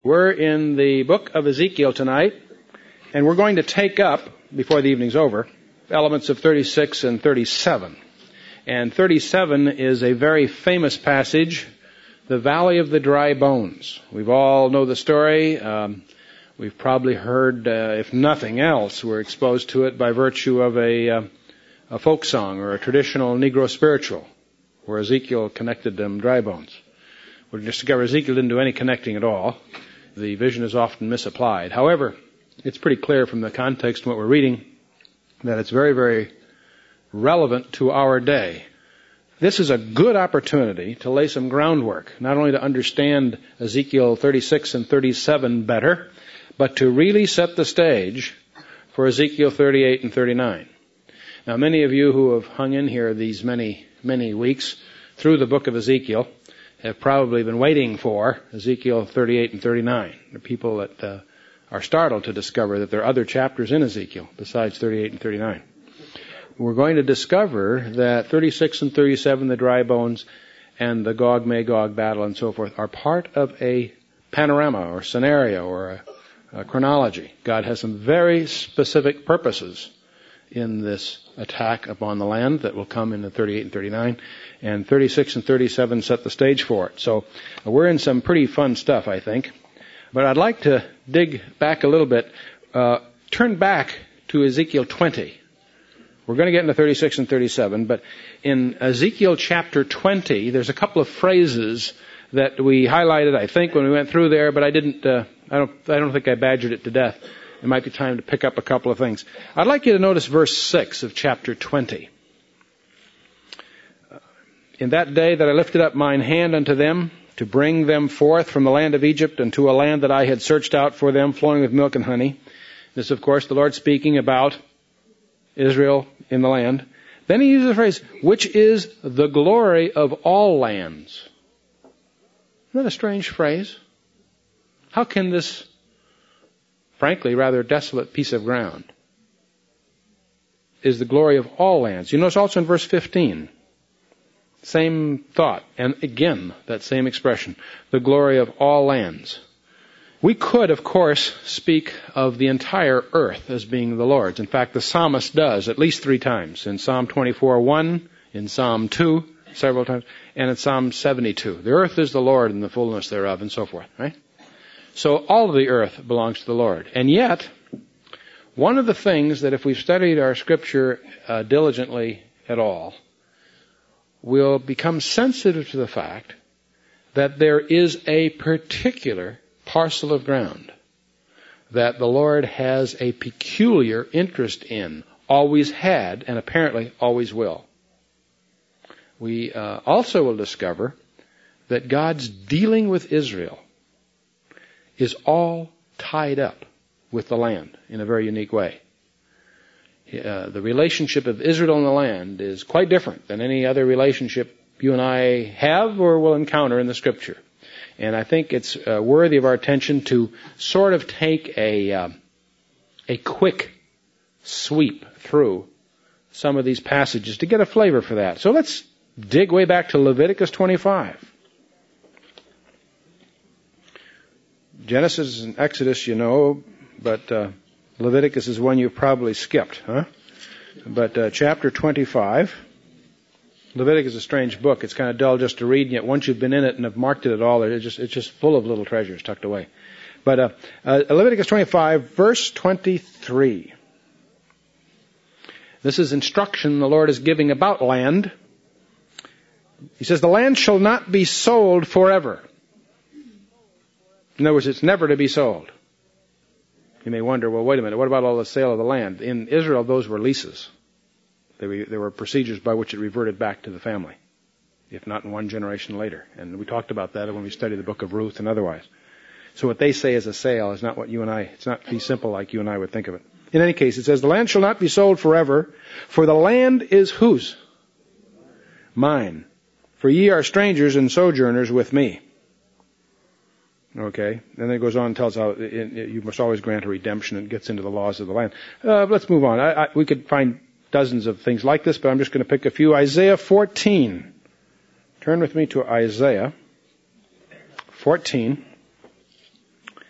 We're in the book of Ezekiel tonight, and we're going to take up, before the evening's over, elements of 36 and 37. And 37 is a very famous passage, the Valley of the Dry Bones. We've all know the story. We've probably heard, if nothing else, we're exposed to it by virtue of a folk song or a traditional Negro spiritual, where Ezekiel connected them dry bones. We'll discover Ezekiel didn't do any connecting at all. The vision is often misapplied. However, it's pretty clear from the context of what we're reading that it's very, very relevant to our day. This is a good opportunity to lay some groundwork, not only to understand Ezekiel 36 and 37 better, but to really set the stage for Ezekiel 38 and 39. Now, many of you who have hung in here these many, many weeks through the book of Ezekiel have probably been waiting for Ezekiel 38 and 39. There are people that are startled to discover that there are other chapters in Ezekiel besides 38 and 39. We're going to discover that 36 and 37, the dry bones, and the Gog-Magog battle and so forth, are part of a panorama or scenario or a chronology. God has some very specific purposes in this attack upon the land that will come in the 38 and 39, and 36 and 37 set the stage for it. So we're in some pretty fun stuff, I think. But I'd like to dig back a little bit. Turn back to Ezekiel 20. We're going to get into 36 and 37, but in Ezekiel chapter 20, there's a couple of phrases that we highlighted, I think, when we went through there, but I don't think I badgered it to death. It might be time to pick up a couple of things. I'd like you to notice verse 6 of chapter 20. In that day that I lifted up mine hand unto them, to bring them forth from the land of Egypt unto a land that I had searched out for them, flowing with milk and honey. This, of course, the Lord speaking about Israel in the land. Then he uses the phrase, which is the glory of all lands. Isn't that a strange phrase? How can this, frankly, rather desolate piece of ground is the glory of all lands? You notice also in verse 15, same thought, and again, that same expression, the glory of all lands. We could, of course, speak of the entire earth as being the Lord's. In fact, the psalmist does at least 3 times. In Psalm 24:1, in Psalm 2, several times, and in Psalm 72. The earth is the Lord and the fullness thereof, and so forth, right? So all of the earth belongs to the Lord. And yet, one of the things that if we've studied our Scripture diligently at all, we'll become sensitive to the fact that there is a particular parcel of ground that the Lord has a peculiar interest in, always had, and apparently always will. We also will discover that God's dealing with Israel is all tied up with the land in a very unique way. The relationship of Israel and the land is quite different than any other relationship you and I have or will encounter in the Scripture. And I think it's worthy of our attention to sort of take a quick sweep through some of these passages to get a flavor for that. So let's dig way back to Leviticus 25. Genesis and Exodus, you know, but Leviticus is one you've probably skipped, huh? But chapter 25, Leviticus is a strange book. It's kind of dull just to read, and yet once you've been in it and have marked it at all, it's just full of little treasures tucked away. But Leviticus 25, verse 23. This is instruction the Lord is giving about land. He says, the land shall not be sold forever. In other words, it's never to be sold. You may wonder, well, wait a minute, what about all the sale of the land? In Israel, those were leases. There were procedures by which it reverted back to the family, if not in one generation later. And we talked about that when we studied the book of Ruth and otherwise. So what they say is a sale is not what you and I, it's not fee simple like you and I would think of it. In any case, it says, the land shall not be sold forever, for the land is whose? Mine. For ye are strangers and sojourners with me. Okay, and then it goes on and tells how you must always grant a redemption and gets into the laws of the land. Let's move on. We could find dozens of things like this, but I'm just going to pick a few. Isaiah 14. Turn with me to Isaiah 14.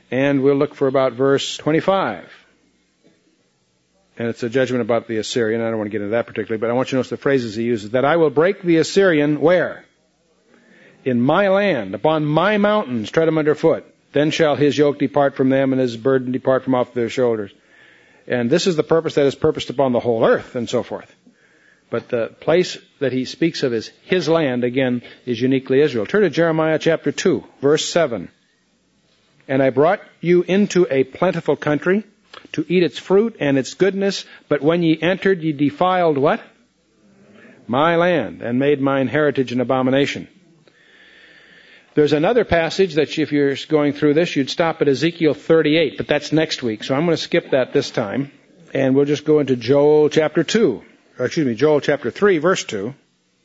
And we'll look for about verse 25. And it's a judgment about the Assyrian. I don't want to get into that particularly, but I want you to notice the phrases he uses. That I will break the Assyrian where? In my land, upon my mountains, tread him underfoot. Then shall his yoke depart from them and his burden depart from off their shoulders. And this is the purpose that is purposed upon the whole earth, and so forth. But the place that he speaks of as his land, again, is uniquely Israel. Turn to Jeremiah chapter 2, verse 7. And I brought you into a plentiful country, to eat its fruit and its goodness, but when ye entered, ye defiled what? My land, and made mine heritage an abomination. There's another passage that if you're going through this, you'd stop at Ezekiel 38, but that's next week, so I'm going to skip that this time, and we'll just go into Joel chapter 3, verse 2.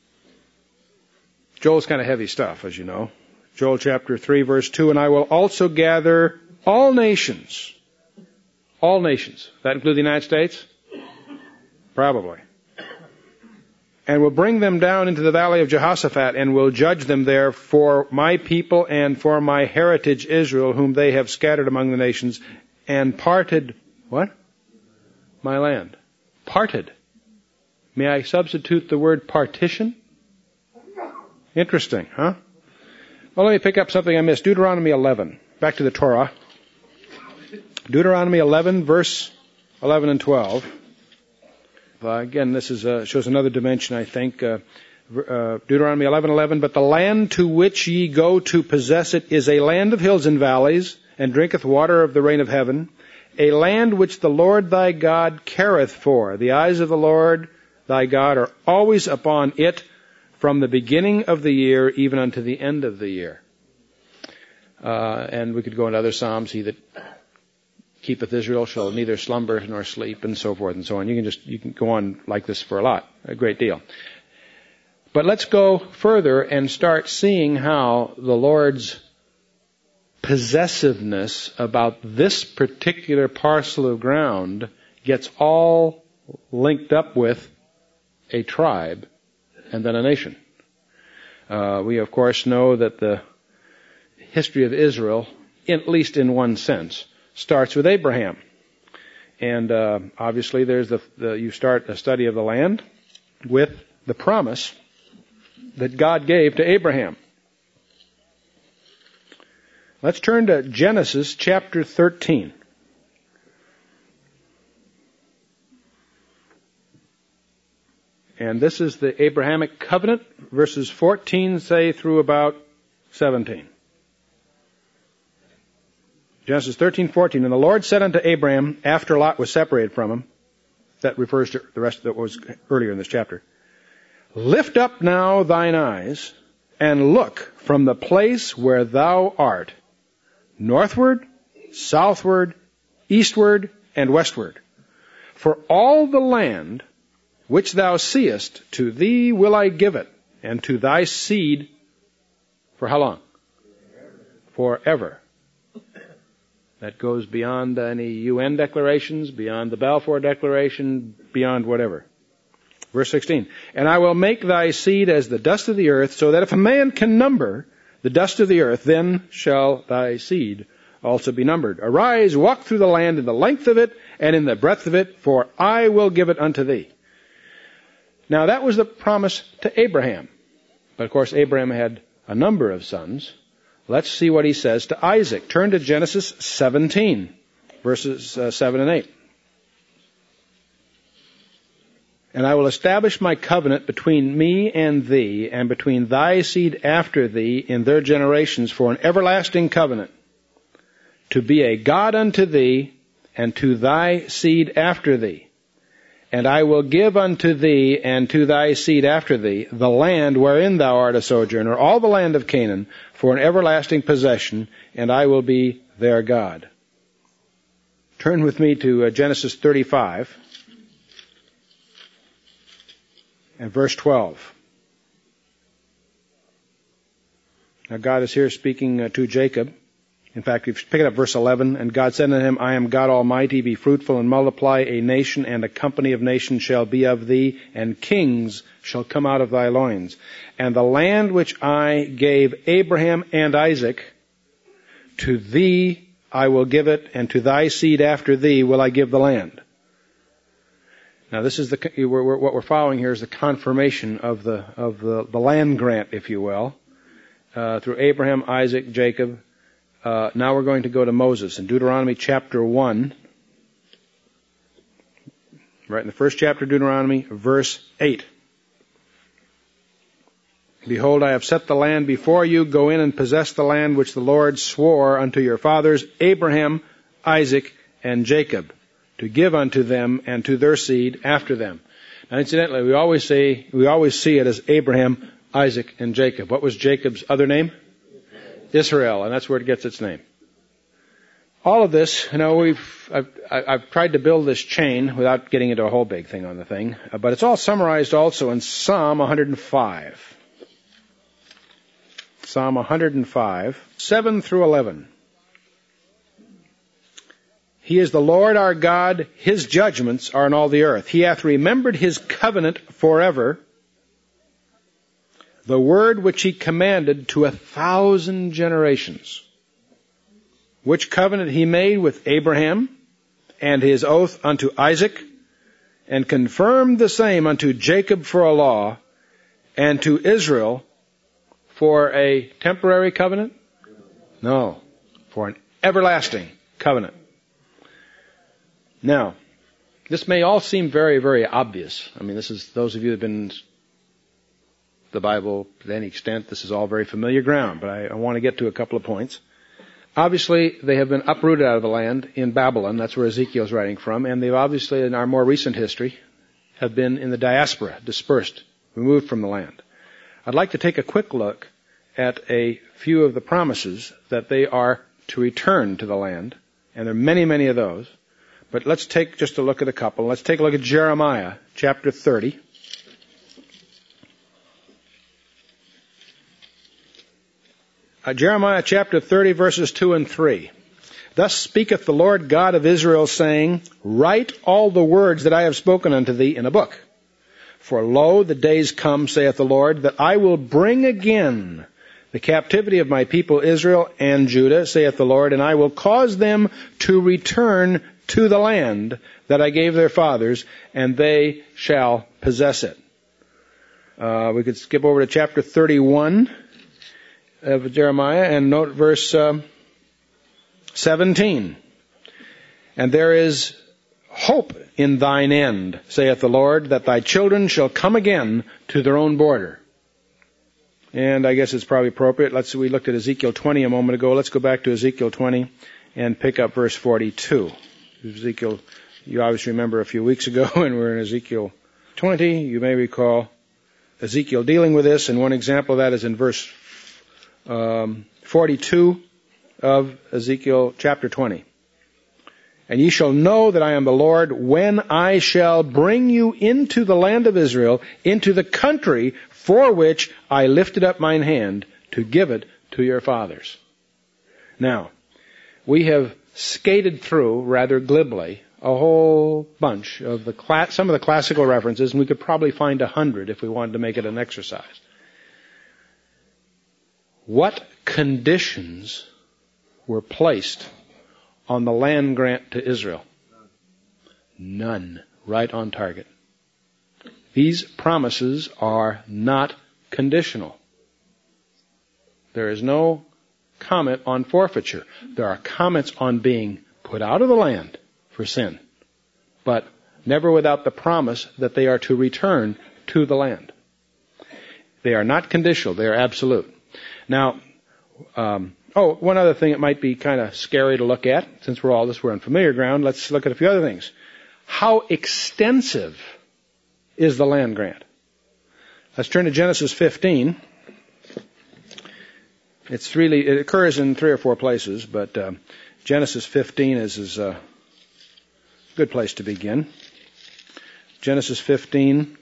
Joel's kind of heavy stuff, as you know. Joel chapter 3, verse 2, and I will also gather all nations. All nations. That include the United States? Probably. And will bring them down into the valley of Jehoshaphat, and will judge them there for my people and for my heritage Israel, whom they have scattered among the nations, and parted, what? My land. Parted. May I substitute the word partition? Interesting, huh? Well, let me pick up something I missed. Deuteronomy 11. Back to the Torah. Deuteronomy 11, verse 11 and 12. Again, this is shows another dimension, I think. Deuteronomy 11:11. But the land to which ye go to possess it is a land of hills and valleys, and drinketh water of the rain of heaven, a land which the Lord thy God careth for. The eyes of the Lord thy God are always upon it, from the beginning of the year even unto the end of the year. And we could go into other Psalms. He that keepeth Israel shall neither slumber nor sleep, and so forth and so on. You can go on like this for a great deal. But let's go further and start seeing how the Lord's possessiveness about this particular parcel of ground gets all linked up with a tribe and then a nation. We of course know that the history of Israel, at least in one sense, starts with Abraham. And obviously there's you start a study of the land with the promise that God gave to Abraham. Let's turn to Genesis chapter 13. And this is the Abrahamic covenant, verses 14, say, through about 17. Genesis 13:14. And the Lord said unto Abraham, after Lot was separated from him, that refers to the rest that was earlier in this chapter, lift up now thine eyes, and look from the place where thou art, northward, southward, eastward, and westward. For all the land which thou seest, to thee will I give it, and to thy seed, for how long? Forever. That goes beyond any UN declarations, beyond the Balfour Declaration, beyond whatever. Verse 16. And I will make thy seed as the dust of the earth, so that if a man can number the dust of the earth, then shall thy seed also be numbered. Arise, walk through the land in the length of it, and in the breadth of it, for I will give it unto thee. Now that was the promise to Abraham. But of course Abraham had a number of sons. Let's see what he says to Isaac. Turn to Genesis 17, verses 7 and 8. And I will establish my covenant between me and thee, and between thy seed after thee in their generations, for an everlasting covenant, to be a God unto thee, and to thy seed after thee. And I will give unto thee and to thy seed after thee the land wherein thou art a sojourner, all the land of Canaan, for an everlasting possession, and I will be their God. Turn with me to Genesis 35 and verse 12. Now God is here speaking to Jacob. In fact, if you pick it up verse 11, and God said unto him, I am God Almighty, be fruitful and multiply, a nation and a company of nations shall be of thee, and kings shall come out of thy loins. And the land which I gave Abraham and Isaac, to thee I will give it, and to thy seed after thee will I give the land. Now, this is what we're following here is the confirmation of the land grant, if you will, through Abraham, Isaac, Jacob. Now we're going to go to Moses in Deuteronomy chapter 1. Right in the first chapter of Deuteronomy, verse 8. Behold, I have set the land before you. Go in and possess the land which the Lord swore unto your fathers, Abraham, Isaac, and Jacob, to give unto them and to their seed after them. Now, incidentally, we always see it as Abraham, Isaac, and Jacob. What was Jacob's other name? Israel, and that's where it gets its name. All of this, I've tried to build this chain without getting into a whole big thing on the thing, but it's all summarized also in Psalm 105. Psalm 105, 7 through 11. He is the Lord our God, His judgments are in all the earth. He hath remembered His covenant forever, the word which He commanded to 1,000 generations, which covenant He made with Abraham, and His oath unto Isaac, and confirmed the same unto Jacob for a law, and to Israel for a temporary covenant? No, for an everlasting covenant. Now, this may all seem very, very obvious. I mean, this is, those of you who have been in the Bible to any extent, this is all very familiar ground, but I want to get to a couple of points. Obviously, they have been uprooted out of the land in Babylon. That's where Ezekiel's writing from. And they've obviously, in our more recent history, have been in the diaspora, dispersed, removed from the land. I'd like to take a quick look at a few of the promises that they are to return to the land. And there are many, many of those. But let's take just a look at a couple. Let's take a look at Jeremiah chapter 30. Jeremiah chapter 30, verses 2 and 3. Thus speaketh the Lord God of Israel, saying, Write all the words that I have spoken unto thee in a book. For lo, the days come, saith the Lord, that I will bring again the captivity of my people Israel and Judah, saith the Lord, and I will cause them to return to the land that I gave their fathers, and they shall possess it. We could skip over to chapter 31 of Jeremiah and note verse 17. And there is hope in thine end, saith the Lord, that thy children shall come again to their own border. And I guess it's probably appropriate. We looked at Ezekiel 20 a moment ago. Let's go back to Ezekiel 20 and pick up verse 42. Ezekiel, you obviously remember a few weeks ago when we were in Ezekiel 20, you may recall Ezekiel dealing with this, and one example of that is in verse 42 of Ezekiel chapter 20. And ye shall know that I am the Lord when I shall bring you into the land of Israel, into the country for which I lifted up mine hand to give it to your fathers. Now, we have skated through rather glibly a whole bunch of some of the classical references, and we could probably find 100 if we wanted to make it an exercise. What conditions were placed on the land grant to Israel? None. Right on target. These promises are not conditional. There is no comment on forfeiture. There are comments on being put out of the land for sin, but never without the promise that they are to return to the land. They are not conditional. They are absolute. Now, one other thing that might be kind of scary to look at, since we're on familiar ground, let's look at a few other things. How extensive is the land grant? Let's turn to Genesis 15. It occurs in 3 or 4 places, but Genesis 15 is a good place to begin. Genesis 15,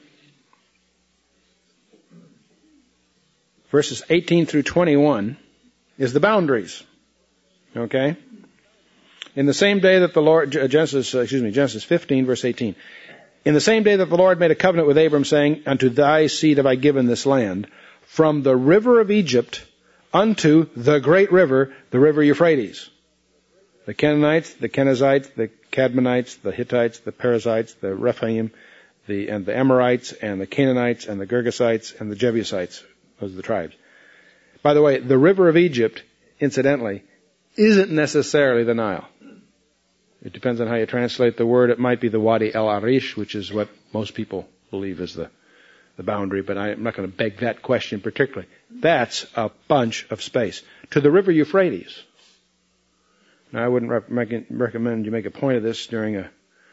verses 18 through 21 is the boundaries. Okay? In the same day that the Lord, Genesis 15, verse 18. In the same day that the Lord made a covenant with Abram, saying, Unto thy seed have I given this land, from the river of Egypt unto the great river, the river Euphrates. the Canaanites, the Kenizzites, the Cadmonites, the Hittites, the Perizzites, the Rephaim, and the Amorites, and the Canaanites, and the Girgasites, and the Jebusites. Those are the tribes. By the way, the river of Egypt, incidentally, isn't necessarily the Nile. It depends on how you translate the word. It might be the Wadi El Arish, which is what most people believe is the boundary, but I'm not going to beg that question particularly. That's a bunch of space. To the river Euphrates. Now, I wouldn't recommend you make a point of this during a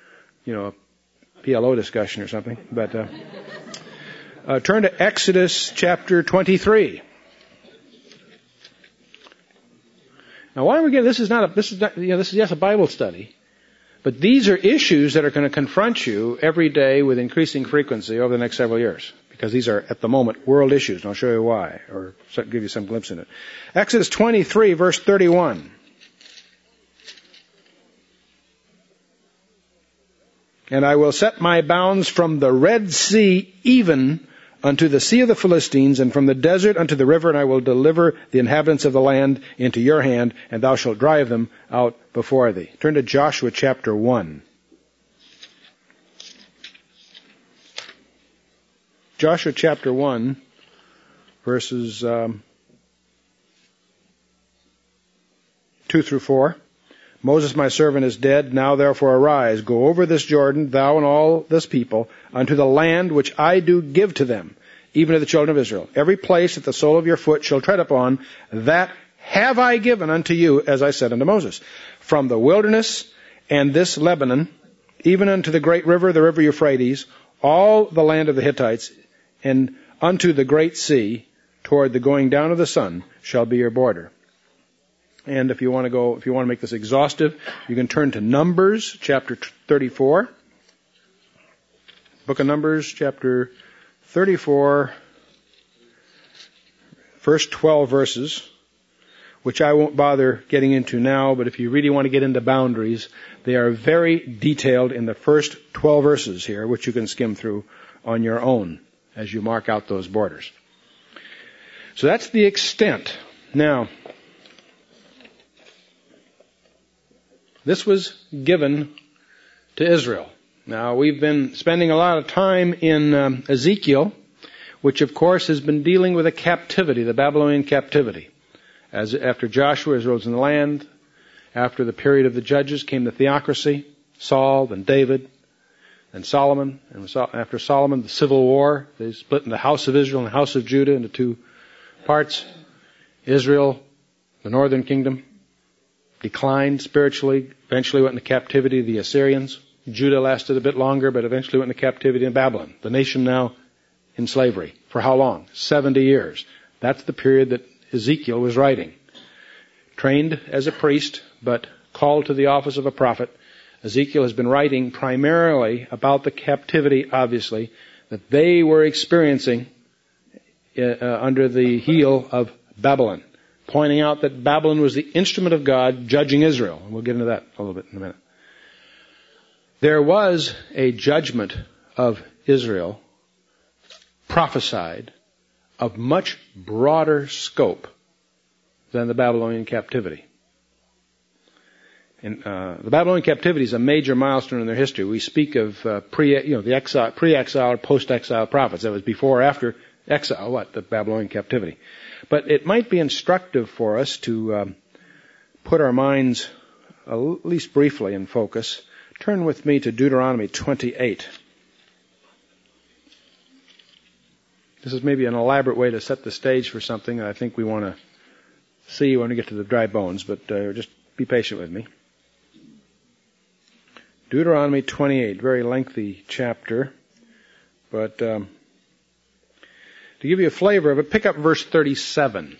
PLO discussion or something, but turn to Exodus chapter 23. Now, why are we getting this is yes a Bible study, but these are issues that are going to confront you every day with increasing frequency over the next several years, because these are at the moment world issues, and I'll show you why, or give you some glimpse in it. Exodus 23, verse 31. And I will set my bounds from the Red Sea even unto the sea of the Philistines, and from the desert unto the river, and I will deliver the inhabitants of the land into your hand, and thou shalt drive them out before thee. Turn to Joshua chapter 1. Joshua chapter 1, verses 2 through 4. Moses my servant is dead. Now therefore arise, go over this Jordan, thou and all this people, unto the land which I do give to them, even to the children of Israel. Every place that the sole of your foot shall tread upon, that have I given unto you, as I said unto Moses. From the wilderness and this Lebanon, even unto the great river, the river Euphrates, all the land of the Hittites, and unto the great sea, toward the going down of the sun, shall be your border. And if you want to make this exhaustive, you can turn to Numbers chapter 34. Book of Numbers chapter 34, first 12 verses, which I won't bother getting into now, but if you really want to get into boundaries, they are very detailed in the first 12 verses here, which you can skim through on your own as you mark out those borders. So that's the extent. Now, this was given to Israel. Now, we've been spending a lot of time in Ezekiel, which of course has been dealing with a captivity, the Babylonian captivity. As after Joshua, Israel was in the land. After the period of the judges came the theocracy, Saul, then David, then Solomon. And after Solomon, the civil war. They split in the house of Israel and the house of Judah into two parts. Israel, the northern kingdom, declined spiritually, eventually went into captivity to the Assyrians. Judah lasted a bit longer, but eventually went into captivity in Babylon. The nation now in slavery. For how long? 70 years. That's the period that Ezekiel was writing. Trained as a priest, but called to the office of a prophet, Ezekiel has been writing primarily about the captivity, obviously, that they were experiencing under the heel of Babylon, pointing out that Babylon was the instrument of God judging Israel. And we'll get into that a little bit in a minute. There was a judgment of Israel prophesied of much broader scope than the Babylonian captivity. And the Babylonian captivity is a major milestone in their history. We speak of the pre-exile or post-exile prophets. That was before or after exile, the Babylonian captivity. But it might be instructive for us to put our minds, at least briefly, in focus. Turn with me to Deuteronomy 28. This is maybe an elaborate way to set the stage for something I think we want to see when we get to the dry bones, but just be patient with me. Deuteronomy 28, very lengthy chapter, but to give you a flavor of it, pick up verse 37.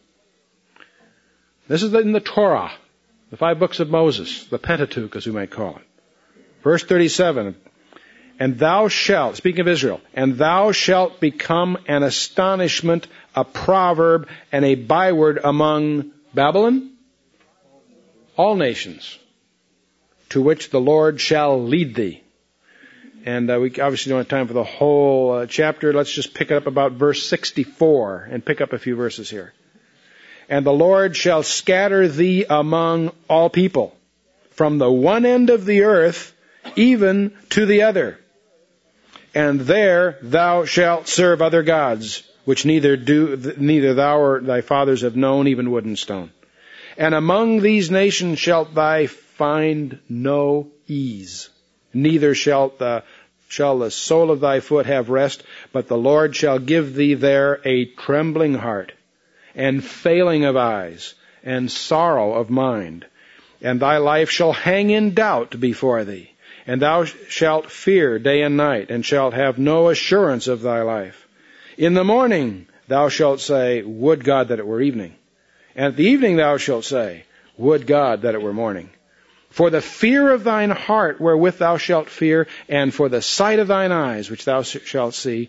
This is in the Torah, the 5 books of Moses, the Pentateuch, as we might call it. Verse 37, and thou shalt, speaking of Israel, and thou shalt become an astonishment, a proverb, and a byword among Babylon, all nations, to which the Lord shall lead thee. And we obviously don't have time for the whole chapter. Let's just pick it up about verse 64 and pick up a few verses here. And the Lord shall scatter thee among all people, from the one end of the earth even to the other. And there thou shalt serve other gods, which neither thou or thy fathers have known, even wood and stone. And among these nations shalt thou find no ease, neither shall the sole of thy foot have rest, but the Lord shall give thee there a trembling heart, and failing of eyes, and sorrow of mind. And thy life shall hang in doubt before thee, and thou shalt fear day and night, and shalt have no assurance of thy life. In the morning thou shalt say, would God that it were evening. And at the evening thou shalt say, would God that it were morning. For the fear of thine heart wherewith thou shalt fear, and for the sight of thine eyes which thou shalt see,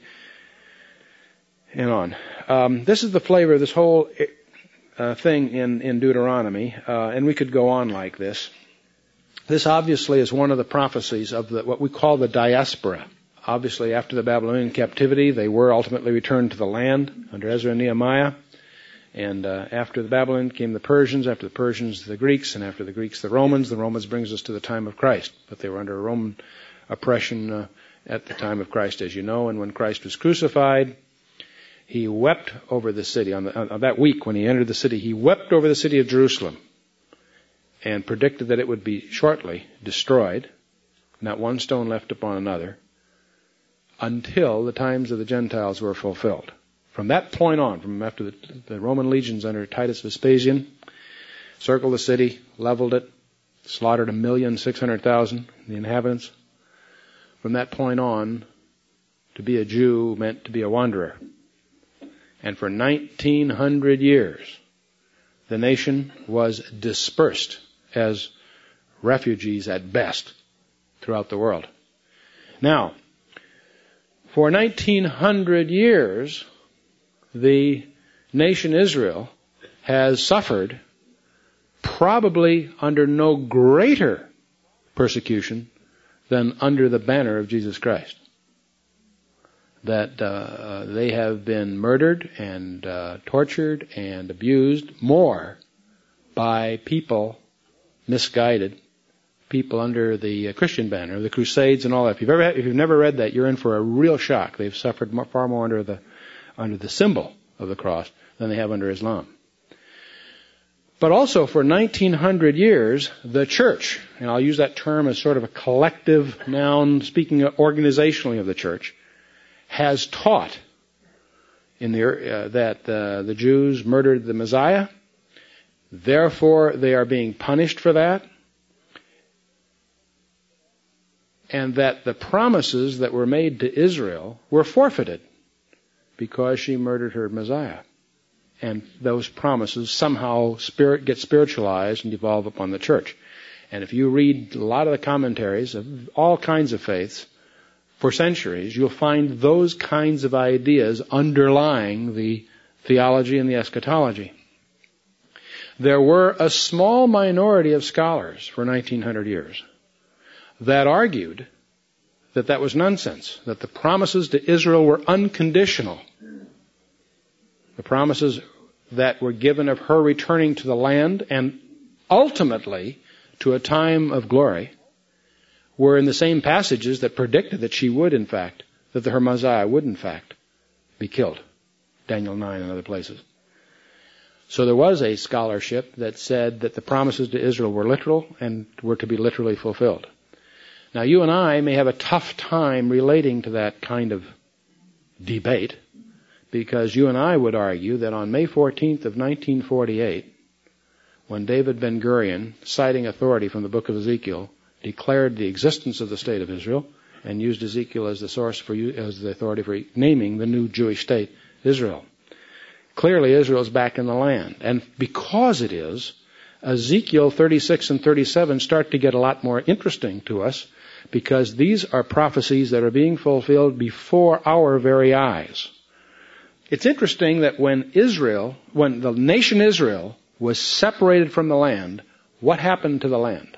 and on. This is the flavor of this whole thing in Deuteronomy, and we could go on like this. This obviously is one of the prophecies of what we call the diaspora. Obviously, after the Babylonian captivity, they were ultimately returned to the land under Ezra and Nehemiah. And after the Babylon came the Persians, after the Persians the Greeks, and after the Greeks the Romans. The Romans brings us to the time of Christ. But they were under Roman oppression at the time of Christ, as you know. And when Christ was crucified, he wept over the city. On that week when he entered the city, he wept over the city of Jerusalem and predicted that it would be shortly destroyed, not one stone left upon another, until the times of the Gentiles were fulfilled. From that point on, from after the Roman legions under Titus Vespasian circled the city, leveled it, slaughtered 1,600,000 the inhabitants, from that point on, to be a Jew meant to be a wanderer. And for 1900 years, the nation was dispersed as refugees at best throughout the world. Now, for 1900 years, the nation Israel has suffered probably under no greater persecution than under the banner of Jesus Christ. That they have been murdered and tortured and abused more by people misguided, people under the Christian banner, the Crusades and all that. If you've never read that, you're in for a real shock. They've suffered far more under the symbol of the cross than they have under Islam. But also for 1900 years, the church, and I'll use that term as sort of a collective noun, speaking organizationally of the church, has taught that the Jews murdered the Messiah. Therefore, they are being punished for that. And that the promises that were made to Israel were forfeited because she murdered her Messiah. And those promises somehow get spiritualized and devolve upon the church. And if you read a lot of the commentaries of all kinds of faiths for centuries, you'll find those kinds of ideas underlying the theology and the eschatology. There were a small minority of scholars for 1900 years that argued that that was nonsense, that the promises to Israel were unconditional. The promises that were given of her returning to the land and ultimately to a time of glory were in the same passages that predicted that she would, in fact, that her Messiah would, in fact, be killed. Daniel 9 and other places. So there was a scholarship that said that the promises to Israel were literal and were to be literally fulfilled. Now, you and I may have a tough time relating to that kind of debate, because you and I would argue that on May 14th of 1948, when David Ben-Gurion, citing authority from the book of Ezekiel, declared the existence of the state of Israel and used Ezekiel as the source as the authority for naming the new Jewish state, Israel. Clearly, Israel is back in the land. And because it is, Ezekiel 36 and 37 start to get a lot more interesting to us, because these are prophecies that are being fulfilled before our very eyes. It's interesting that when the nation Israel was separated from the land, what happened to the land?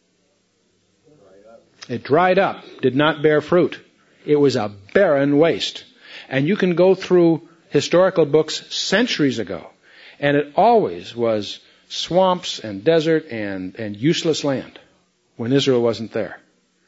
It dried up, did not bear fruit. It was a barren waste. And you can go through historical books centuries ago, and it always was swamps and desert and useless land. when Israel wasn't there.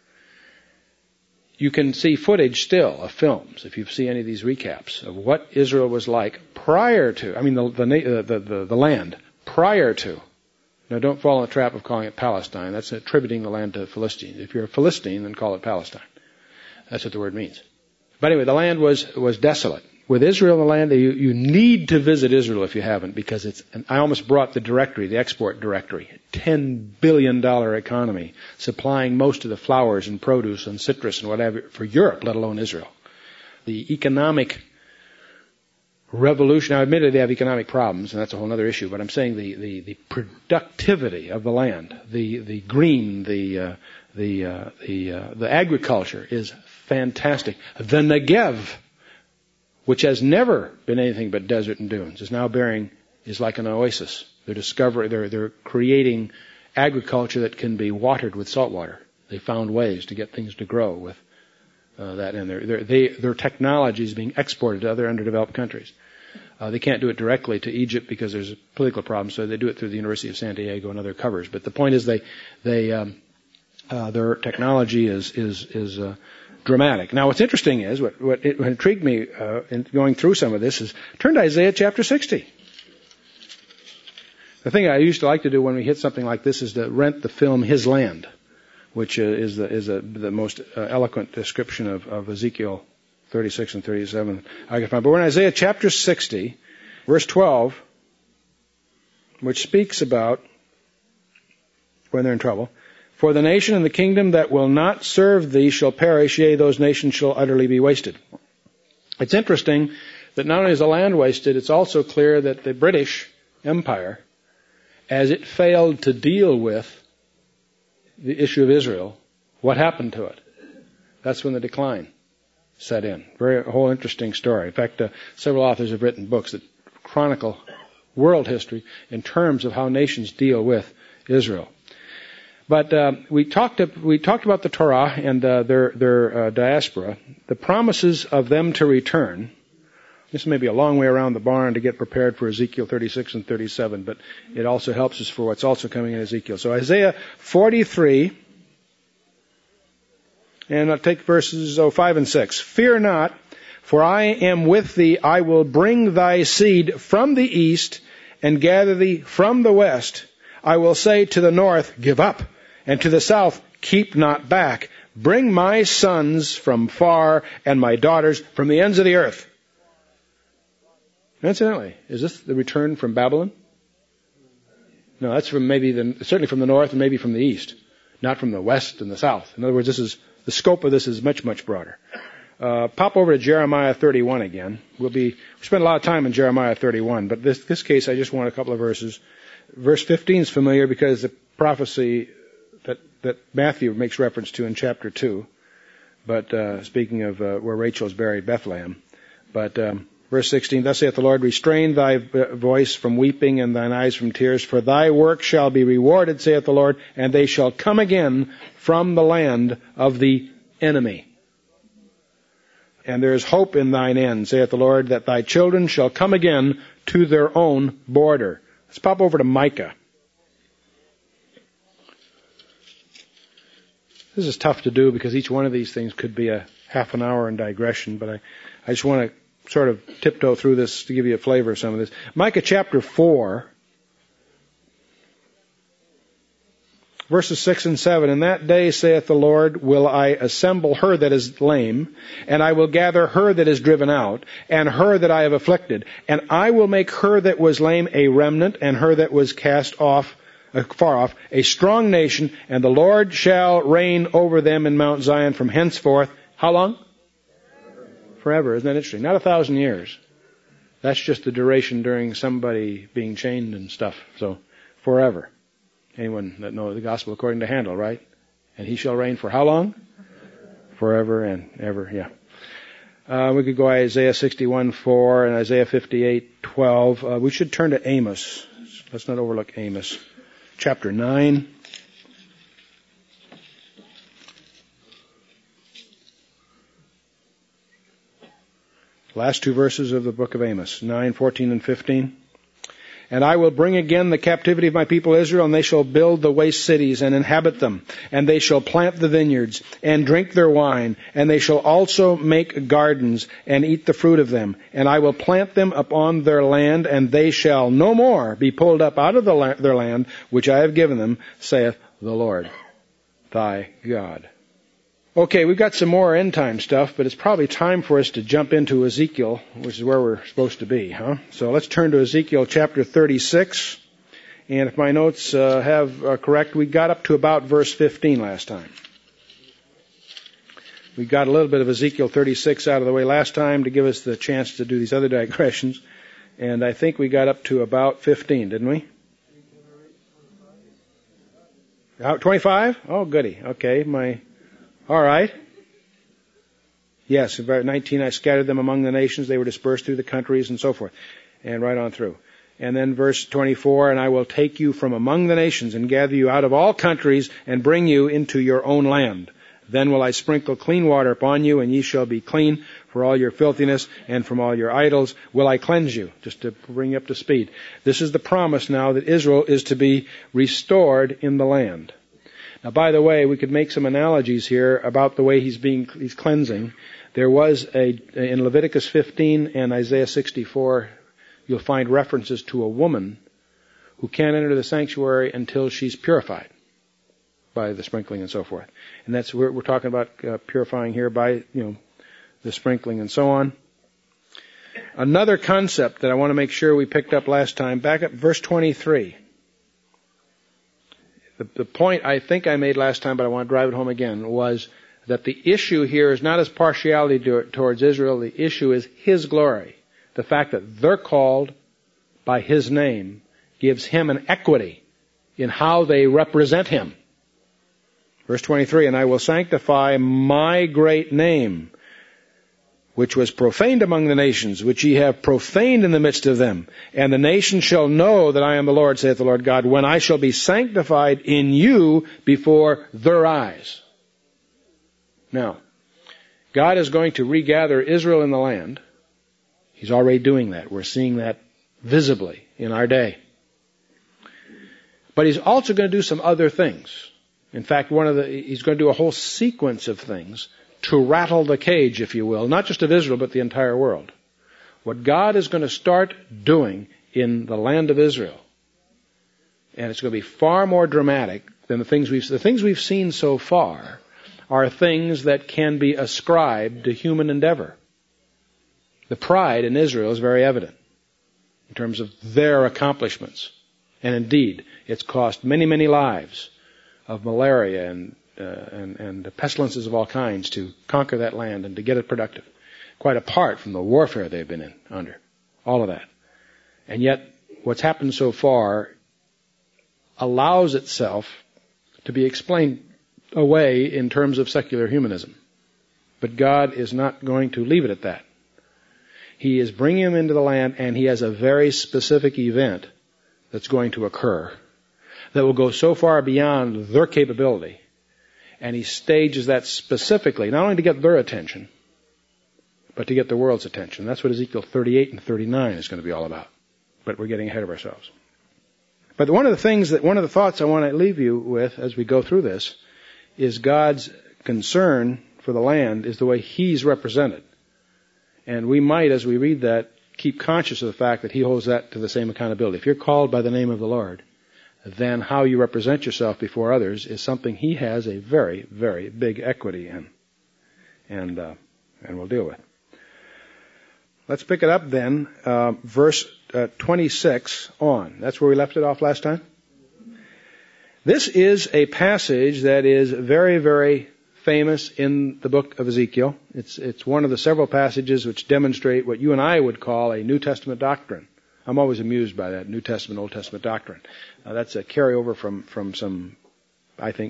You can see footage still of films, if you see any of these recaps, of what Israel was like prior to, the land, prior to. Now don't fall in the trap of calling it Palestine. That's attributing the land to Philistines. If you're a Philistine, then call it Palestine. That's what the word means. But anyway, the land was desolate. With Israel in the land, you need to visit Israel if you haven't, because I almost brought the directory, the export directory, $10 billion economy, supplying most of the flowers and produce and citrus and whatever for Europe, let alone Israel. The economic revolution, now admittedly they have economic problems, and that's a whole other issue, but I'm saying the productivity of the land, the green, the agriculture is fantastic. The Negev, which has never been anything but desert and dunes, is like an oasis. They're creating agriculture that can be watered with salt water. They found ways to get things to grow with that, and their technology is being exported to other underdeveloped countries. They can't do it directly to Egypt because there's a political problem, so they do it through the University of San Diego and other covers. But the point is, their technology is dramatic. Now, what's interesting is, what intrigued me in going through some of this is, turn to Isaiah chapter 60. The thing I used to like to do when we hit something like this is to rent the film His Land, which is the most eloquent description of Ezekiel 36 and 37 I can find. But we're in Isaiah chapter 60, verse 12, which speaks about when they're in trouble. For the nation and the kingdom that will not serve thee shall perish, yea, those nations shall utterly be wasted. It's interesting that not only is the land wasted, it's also clear that the British Empire, as it failed to deal with the issue of Israel, what happened to it? That's when the decline set in. A whole interesting story. In fact, several authors have written books that chronicle world history in terms of how nations deal with Israel. But we talked about the Torah and their diaspora, the promises of them to return. This may be a long way around the barn to get prepared for Ezekiel 36 and 37, but it also helps us for what's also coming in Ezekiel. So Isaiah 43, and I'll take verses 5 and 6. Fear not, for I am with thee. I will bring thy seed from the east and gather thee from the west. I will say to the north, give up, and to the south, keep not back. Bring my sons from far and my daughters from the ends of the earth. Incidentally, is this the return from Babylon? No, that's from certainly from the north and maybe from the east, not from the west and the south. In other words, the scope of this is much, much broader. Pop over to Jeremiah 31 again. We spent a lot of time in Jeremiah 31, but this case I just want a couple of verses. Verse 15 is familiar because the prophecy that Matthew makes reference to in chapter 2, but speaking of where Rachel is buried, Bethlehem. But verse 16, thus saith the Lord, restrain thy voice from weeping and thine eyes from tears, for thy work shall be rewarded, saith the Lord, and they shall come again from the land of the enemy. And there is hope in thine end, saith the Lord, that thy children shall come again to their own border. Let's pop over to Micah. This is tough to do because each one of these things could be a half an hour in digression, but I just want to sort of tiptoe through this to give you a flavor of some of this. Micah chapter 4, verses 6 and 7. In that day, saith the Lord, will I assemble her that is lame, and I will gather her that is driven out, and her that I have afflicted. And I will make her that was lame a remnant, and her that was cast off, far off, a strong nation, and the Lord shall reign over them in Mount Zion from henceforth. How long? Forever. Isn't that interesting? Not 1,000 years. That's just the duration during somebody being chained and stuff. So, forever. Anyone that knows the gospel according to Handel, right? And he shall reign for how long? Forever and ever, yeah. We could go Isaiah 61:4 and Isaiah 58:12. We should turn to Amos. Let's not overlook Amos. Chapter 9. Last two verses of the book of Amos, 9:14 and 15. And I will bring again the captivity of my people Israel, and they shall build the waste cities and inhabit them. And they shall plant the vineyards and drink their wine. And they shall also make gardens and eat the fruit of them. And I will plant them upon their land, and they shall no more be pulled up out of their land, which I have given them, saith the Lord thy God. Okay, we've got some more end time stuff, but it's probably time for us to jump into Ezekiel, which is where we're supposed to be, huh? So let's turn to Ezekiel chapter 36. And if my notes are correct, we got up to about verse 15 last time. We got a little bit of Ezekiel 36 out of the way last time to give us the chance to do these other digressions. And I think we got up to about 15, didn't we? 25? Oh, goody. Okay, all right. Yes, about 19, I scattered them among the nations. They were dispersed through the countries and so forth. And right on through. And then verse 24, and I will take you from among the nations and gather you out of all countries and bring you into your own land. Then will I sprinkle clean water upon you, and ye shall be clean for all your filthiness, and from all your idols will I cleanse you. Just to bring you up to speed. This is the promise now that Israel is to be restored in the land. Now, by the way, we could make some analogies here about the way he's cleansing. There was in Leviticus 15 and Isaiah 64, you'll find references to a woman who can't enter the sanctuary until she's purified by the sprinkling and so forth. And that's we're talking about purifying here by the sprinkling and so on. Another concept that I want to make sure we picked up last time, back up verse 23. The point I think I made last time, but I want to drive it home again, was that the issue here is not his partiality towards Israel. The issue is his glory. The fact that they're called by his name gives him an equity in how they represent him. Verse 23, and I will sanctify my great name, which was profaned among the nations, which ye have profaned in the midst of them. And the nations shall know that I am the Lord, saith the Lord God, when I shall be sanctified in you before their eyes. Now, God is going to regather Israel in the land. He's already doing that. We're seeing that visibly in our day. But he's also going to do some other things. In fact, he's going to do a whole sequence of things to rattle the cage, if you will, not just of Israel, but the entire world. What God is going to start doing in the land of Israel, and it's going to be far more dramatic than the things we've seen so far, are things that can be ascribed to human endeavor. The pride in Israel is very evident in terms of their accomplishments. And indeed, it's cost many, many lives of malaria and pestilences of all kinds to conquer that land and to get it productive, quite apart from the warfare they've been under, all of that. And yet, what's happened so far allows itself to be explained away in terms of secular humanism. But God is not going to leave it at that. He is bringing them into the land, and he has a very specific event that's going to occur that will go so far beyond their capability. And he stages that specifically, not only to get their attention, but to get the world's attention. That's what Ezekiel 38 and 39 is going to be all about. But we're getting ahead of ourselves. But one of the thoughts I want to leave you with as we go through this is God's concern for the land is the way he's represented. And we might, as we read that, keep conscious of the fact that he holds that to the same accountability. If you're called by the name of the Lord, then how you represent yourself before others is something he has a very, very big equity in. And we'll deal with. Let's pick it up then, verse 26 on. That's where we left it off last time. This is a passage that is very, very famous in the book of Ezekiel. It's one of the several passages which demonstrate what you and I would call a New Testament doctrine. I'm always amused by that New Testament, Old Testament doctrine. That's a carryover from some, I think,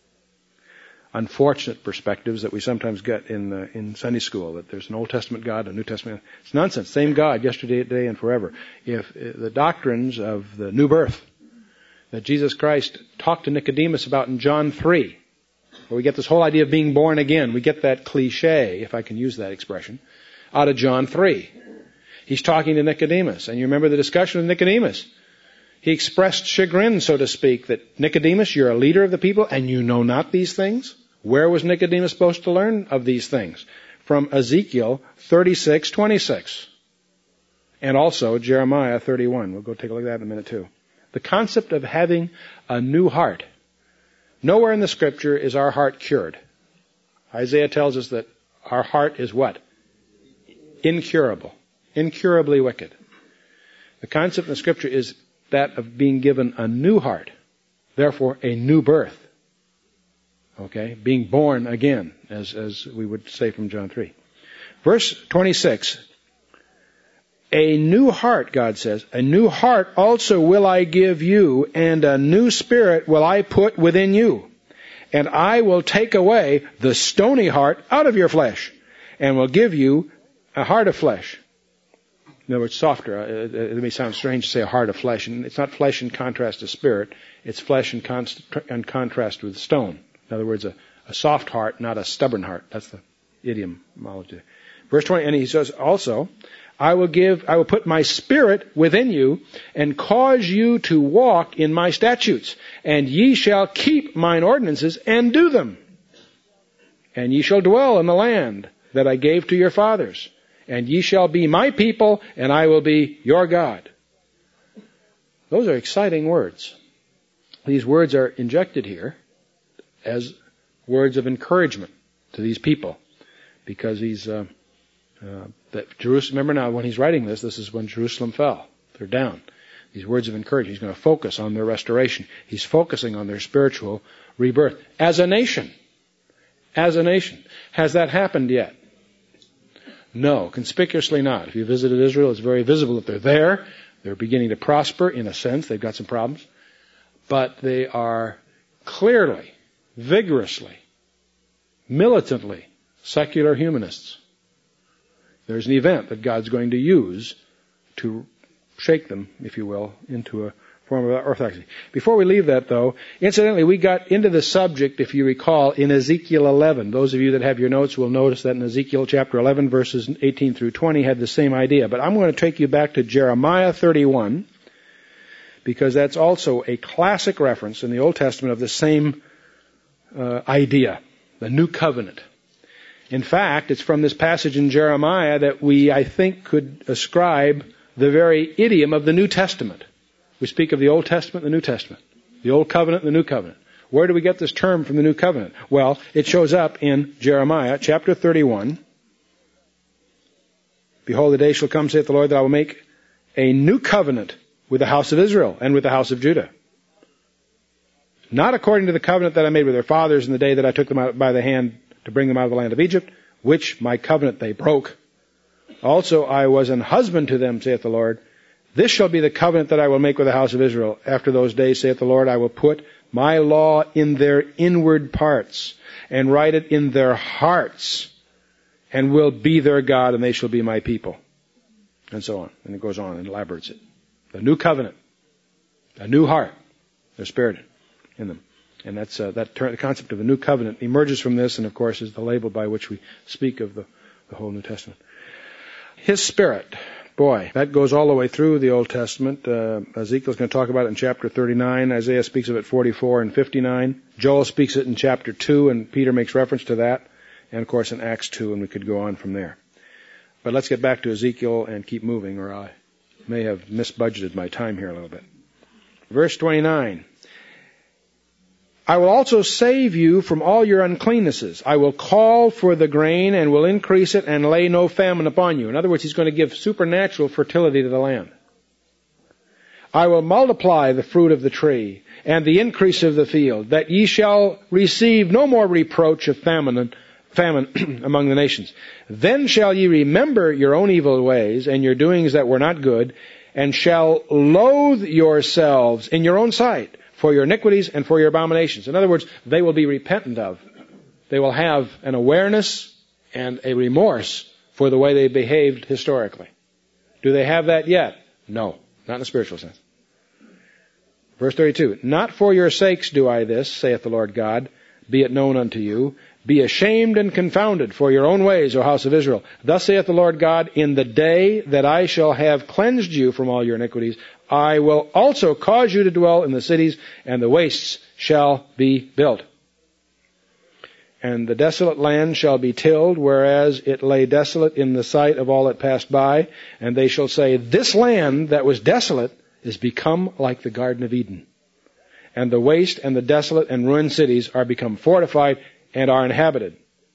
unfortunate perspectives that we sometimes get in Sunday school, that there's an Old Testament God, a New Testament. It's nonsense. Same God, yesterday, today, and forever. If the doctrines of the new birth that Jesus Christ talked to Nicodemus about in John 3, where we get this whole idea of being born again, we get that cliche, if I can use that expression, out of John 3. He's talking to Nicodemus, and you remember the discussion with Nicodemus. He expressed chagrin, so to speak, that Nicodemus, you're a leader of the people and you know not these things. Where was Nicodemus supposed to learn of these things? From Ezekiel 36:26. And also Jeremiah 31. We'll go take a look at that in a minute too. The concept of having a new heart. Nowhere in the Scripture is our heart cured. Isaiah tells us that our heart is what? Incurable. Incurably wicked. The concept in the Scripture is that of being given a new heart. Therefore, a new birth. Okay? Being born again, as we would say from John 3. Verse 26. A new heart, God says, a new heart also will I give you, and a new spirit will I put within you. And I will take away the stony heart out of your flesh, and will give you a heart of flesh. In other words, softer. It may sound strange to say a heart of flesh, and it's not flesh in contrast to spirit. It's flesh in contrast with stone. In other words, a soft heart, not a stubborn heart. That's the etymology. Verse 20, and he says also, I will put my spirit within you, and cause you to walk in my statutes, and ye shall keep mine ordinances and do them. And ye shall dwell in the land that I gave to your fathers, and ye shall be my people, and I will be your God. Those are exciting words. These words are injected here as words of encouragement to these people, because that Jerusalem, remember now when he's writing this is when Jerusalem fell. They're down. These words of encouragement. He's going to focus on their restoration. He's focusing on their spiritual rebirth. As a nation. As a nation. Has that happened yet? No, conspicuously not. If you visited Israel, it's very visible that they're there. They're beginning to prosper in a sense. They've got some problems. But they are clearly, vigorously, militantly secular humanists. There's an event that God's going to use to shake them, if you will, into a form of orthodoxy. Before we leave that, though, incidentally, we got into the subject, if you recall, in Ezekiel 11. Those of you that have your notes will notice that in Ezekiel chapter 11, verses 18 through 20, had the same idea. But I'm going to take you back to Jeremiah 31, because that's also a classic reference in the Old Testament of the same idea, the new covenant. In fact, it's from this passage in Jeremiah that we, I think, could ascribe the very idiom of the New Testament. We speak of the Old Testament and the New Testament. The Old Covenant and the New Covenant. Where do we get this term from the New Covenant? Well, it shows up in Jeremiah chapter 31. Behold, the day shall come, saith the Lord, that I will make a new covenant with the house of Israel and with the house of Judah. Not according to the covenant that I made with their fathers in the day that I took them out by the hand to bring them out of the land of Egypt, which my covenant they broke. Also I was an husband to them, saith the Lord. This shall be the covenant that I will make with the house of Israel. After those days, saith the Lord, I will put my law in their inward parts, and write it in their hearts, and will be their God, and they shall be my people. And so on. And it goes on and elaborates it. The new covenant. A new heart. Their spirit in them. And that's the concept of a new covenant emerges from this, and of course is the label by which we speak of the whole New Testament. His Spirit, boy, that goes all the way through the Old Testament. Ezekiel's going to talk about it in chapter 39. Isaiah speaks of it 44 and 59. Joel speaks it in chapter 2, and Peter makes reference to that. And of course in Acts 2, and we could go on from there. But let's get back to Ezekiel and keep moving, or I may have misbudgeted my time here a little bit. Verse 29. I will also save you from all your uncleannesses. I will call for the grain and will increase it and lay no famine upon you. In other words, he's going to give supernatural fertility to the land. I will multiply the fruit of the tree and the increase of the field, that ye shall receive no more reproach of famine among the nations. Then shall ye remember your own evil ways and your doings that were not good, and shall loathe yourselves in your own sight for your iniquities and for your abominations. In other words, they will be repentant of. They will have an awareness and a remorse for the way they behaved historically. Do they have that yet? No, not in a spiritual sense. Verse 32, not for your sakes do I this, saith the Lord God, be it known unto you, Be ashamed and confounded for your own ways, O house of Israel. Thus saith the Lord God, in the day that I shall have cleansed you from all your iniquities, I will also cause you to dwell in the cities, and the wastes shall be built. And the desolate land shall be tilled, whereas it lay desolate in the sight of all that passed by. And they shall say, this land that was desolate is become like the Garden of Eden. And the waste and the desolate and ruined cities are become fortified and are inhabited.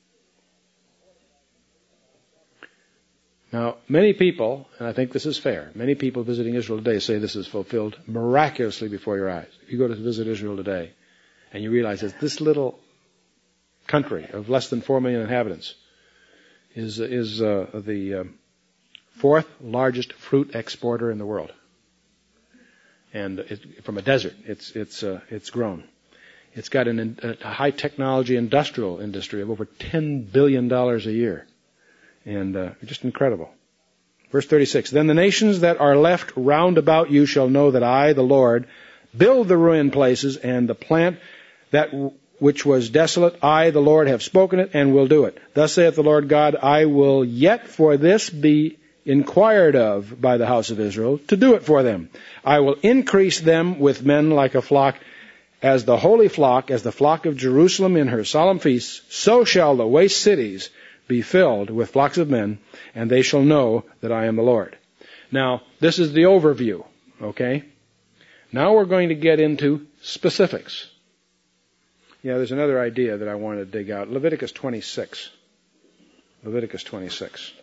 Now, many people, and I think this is fair, many people visiting Israel today say this is fulfilled miraculously before your eyes. If you go to visit Israel today, and you realize that this little country of less than 4 million inhabitants is the fourth largest fruit exporter in the world, and from a desert, it's grown. It's got a high technology industrial industry of over $10 billion a year. And just incredible. Verse 36, then the nations that are left round about you shall know that I, the Lord, build the ruined places, and the plant that which was desolate, I, the Lord, have spoken it, and will do it. Thus saith the Lord God, I will yet for this be inquired of by the house of Israel, to do it for them. I will increase them with men like a flock, as the holy flock, as the flock of Jerusalem in her solemn feasts, so shall the waste cities be filled with flocks of men, and they shall know that I am the Lord. Now, this is the overview, okay? Now we're going to get into specifics. Yeah, there's another idea that I want to dig out. Leviticus 26. Leviticus 26.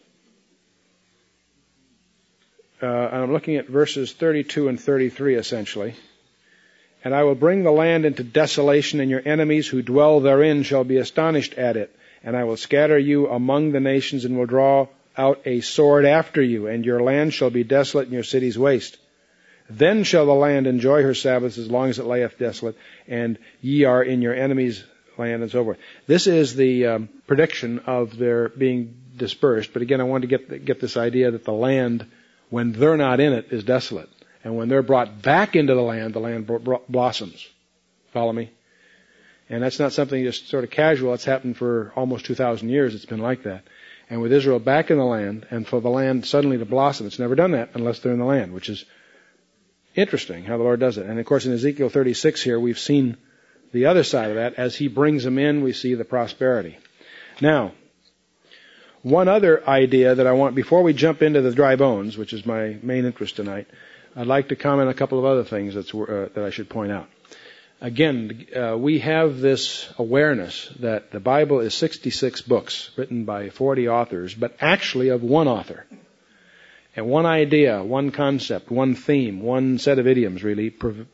And I'm looking at verses 32 and 33, essentially. And I will bring the land into desolation, and your enemies who dwell therein shall be astonished at it. And I will scatter you among the nations, and will draw out a sword after you, and your land shall be desolate, and your cities waste. Then shall the land enjoy her Sabbaths as long as it layeth desolate, and ye are in your enemies' land, and so forth. This is the prediction of their being dispersed. But again, I want to get this idea that the land, when they're not in it, is desolate. And when they're brought back into the land blossoms. Follow me? And that's not something just sort of casual. It's happened for almost 2,000 years. It's been like that. And with Israel back in the land, and for the land suddenly to blossom, it's never done that unless they're in the land, which is interesting how the Lord does it. And of course in Ezekiel 36 here, we've seen the other side of that. As He brings them in, we see the prosperity. Now, one other idea that I want, before we jump into the dry bones, which is my main interest tonight, I'd like to comment on a couple of other things that I should point out. Again, we have this awareness that the Bible is 66 books written by 40 authors, but actually of one author. And one idea, one concept, one theme, one set of idioms really,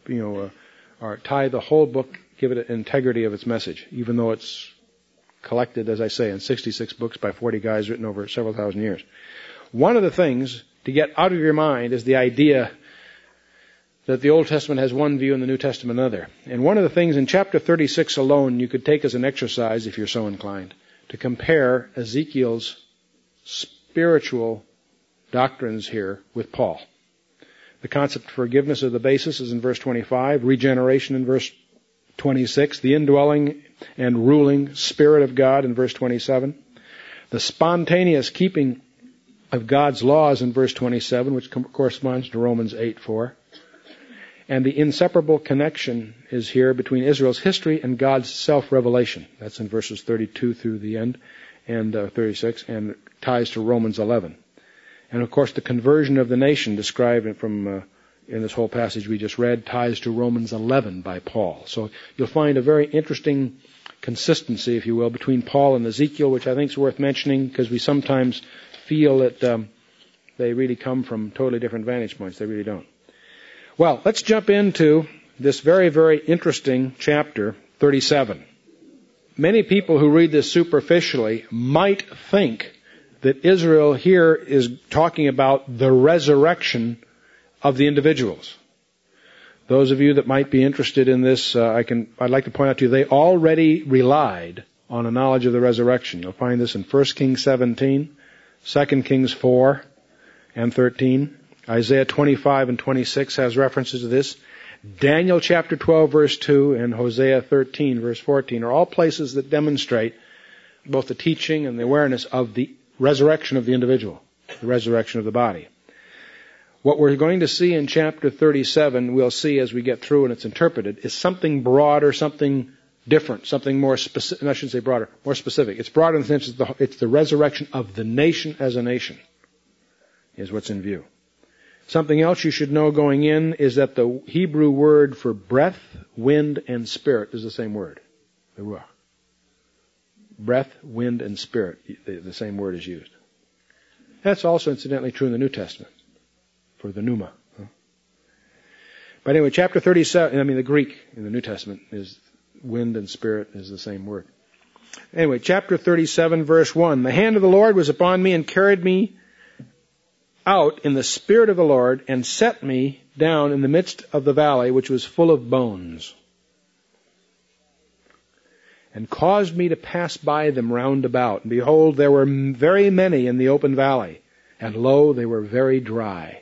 tie the whole book, give it an integrity of its message, even though it's collected, as I say, in 66 books by 40 guys written over several thousand years. One of the things to get out of your mind is the idea that the Old Testament has one view and the New Testament another. And one of the things in chapter 36 alone you could take as an exercise, if you're so inclined, to compare Ezekiel's spiritual doctrines here with Paul. The concept of forgiveness of the basis is in verse 25, regeneration in verse 26, the indwelling and ruling Spirit of God in verse 27, the spontaneous keeping of God's laws in verse 27, which corresponds to Romans 8:4. And the inseparable connection is here between Israel's history and God's self-revelation. That's in verses 32 through the end, and 36, and ties to Romans 11. And of course, the conversion of the nation described in this whole passage we just read ties to Romans 11 by Paul. So you'll find a very interesting consistency, if you will, between Paul and Ezekiel, which I think is worth mentioning because we sometimes feel that they really come from totally different vantage points. They really don't. Well, let's jump into this very, very interesting chapter 37. Many people who read this superficially might think that Israel here is talking about the resurrection of the individuals. Those of you that might be interested in this, I'd like to point out to you, they already relied on a knowledge of the resurrection. You'll find this in 1 Kings 17, 2 Kings 4 and 13. Isaiah 25 and 26 has references to this. Daniel chapter 12 verse 2 and Hosea 13 verse 14 are all places that demonstrate both the teaching and the awareness of the resurrection of the individual, the resurrection of the body. What we're going to see in chapter 37, we'll see as we get through and it's interpreted, is something broader, something different, something more specific. I shouldn't say broader, more specific. It's broader in the sense that it's the resurrection of the nation as a nation is what's in view. Something else you should know going in is that the Hebrew word for breath, wind, and spirit is the same word, the ruach. Breath, wind, and spirit, the same word is used. That's also incidentally true in the New Testament for the pneuma. But anyway, chapter 37, the Greek in the New Testament is wind and spirit is the same word. Anyway, chapter 37, verse 1. The hand of the Lord was upon me and carried me out in the spirit of the Lord and set me down in the midst of the valley, which was full of bones, and caused me to pass by them round about. And behold, there were very many in the open valley, and lo, they were very dry.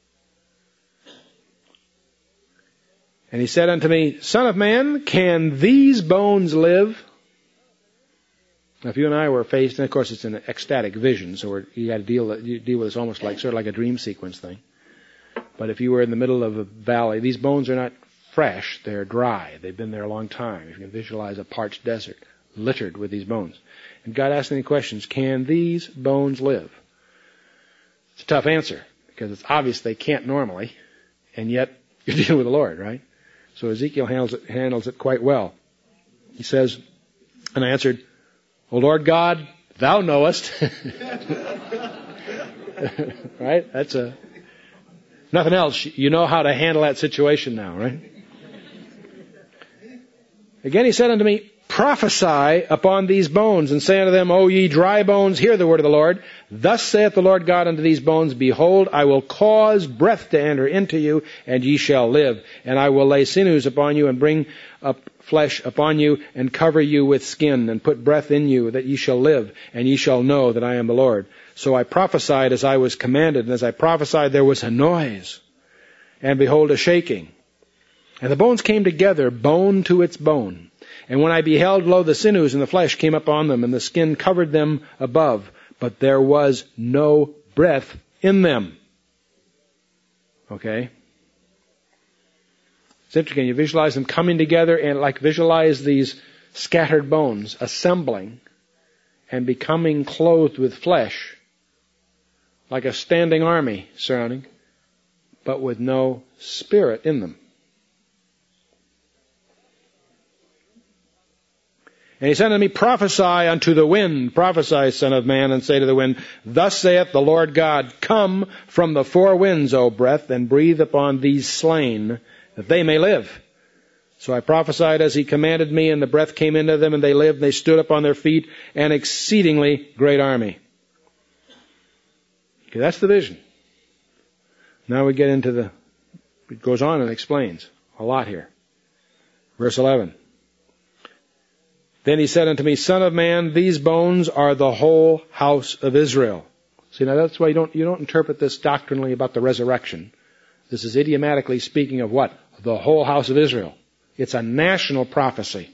And he said unto me, Son of man, can these bones live? Now, if you and I were faced, and of course it's an ecstatic vision, so you got to deal with this almost sort of like a dream sequence thing. But if you were in the middle of a valley, these bones are not fresh, they're dry. They've been there a long time. You can visualize a parched desert littered with these bones. And God asked me questions, can these bones live? It's a tough answer, because it's obvious they can't normally, and yet you're dealing with the Lord, right? So Ezekiel handles it quite well. He says, and I answered, O Lord God, thou knowest. Right? That's nothing else. You know how to handle that situation now, right? Again he said unto me, prophesy upon these bones, and say unto them, O ye dry bones, hear the word of the Lord. Thus saith the Lord God unto these bones, behold, I will cause breath to enter into you, and ye shall live. And I will lay sinews upon you, and bring up flesh upon you, and cover you with skin, and put breath in you, that ye shall live, and ye shall know that I am the Lord. So I prophesied as I was commanded, and as I prophesied there was a noise, and behold a shaking. And the bones came together, bone to its bone. And when I beheld, lo, the sinews and the flesh came upon them, and the skin covered them above, but there was no breath in them. Okay? It's interesting. You visualize them coming together and visualize these scattered bones assembling and becoming clothed with flesh, like a standing army surrounding, but with no spirit in them. And he said unto me, prophesy unto the wind, prophesy, son of man, and say to the wind, thus saith the Lord God, come from the four winds, O breath, and breathe upon these slain, that they may live. So I prophesied as he commanded me, and the breath came into them, and they lived, and they stood up on their feet, an exceedingly great army. Okay, that's the vision. Now we get into it goes on and explains a lot here. Verse 11. Then he said unto me, Son of man, these bones are the whole house of Israel. See, now that's why you don't interpret this doctrinally about the resurrection. This is idiomatically speaking of what? The whole house of Israel. It's a national prophecy.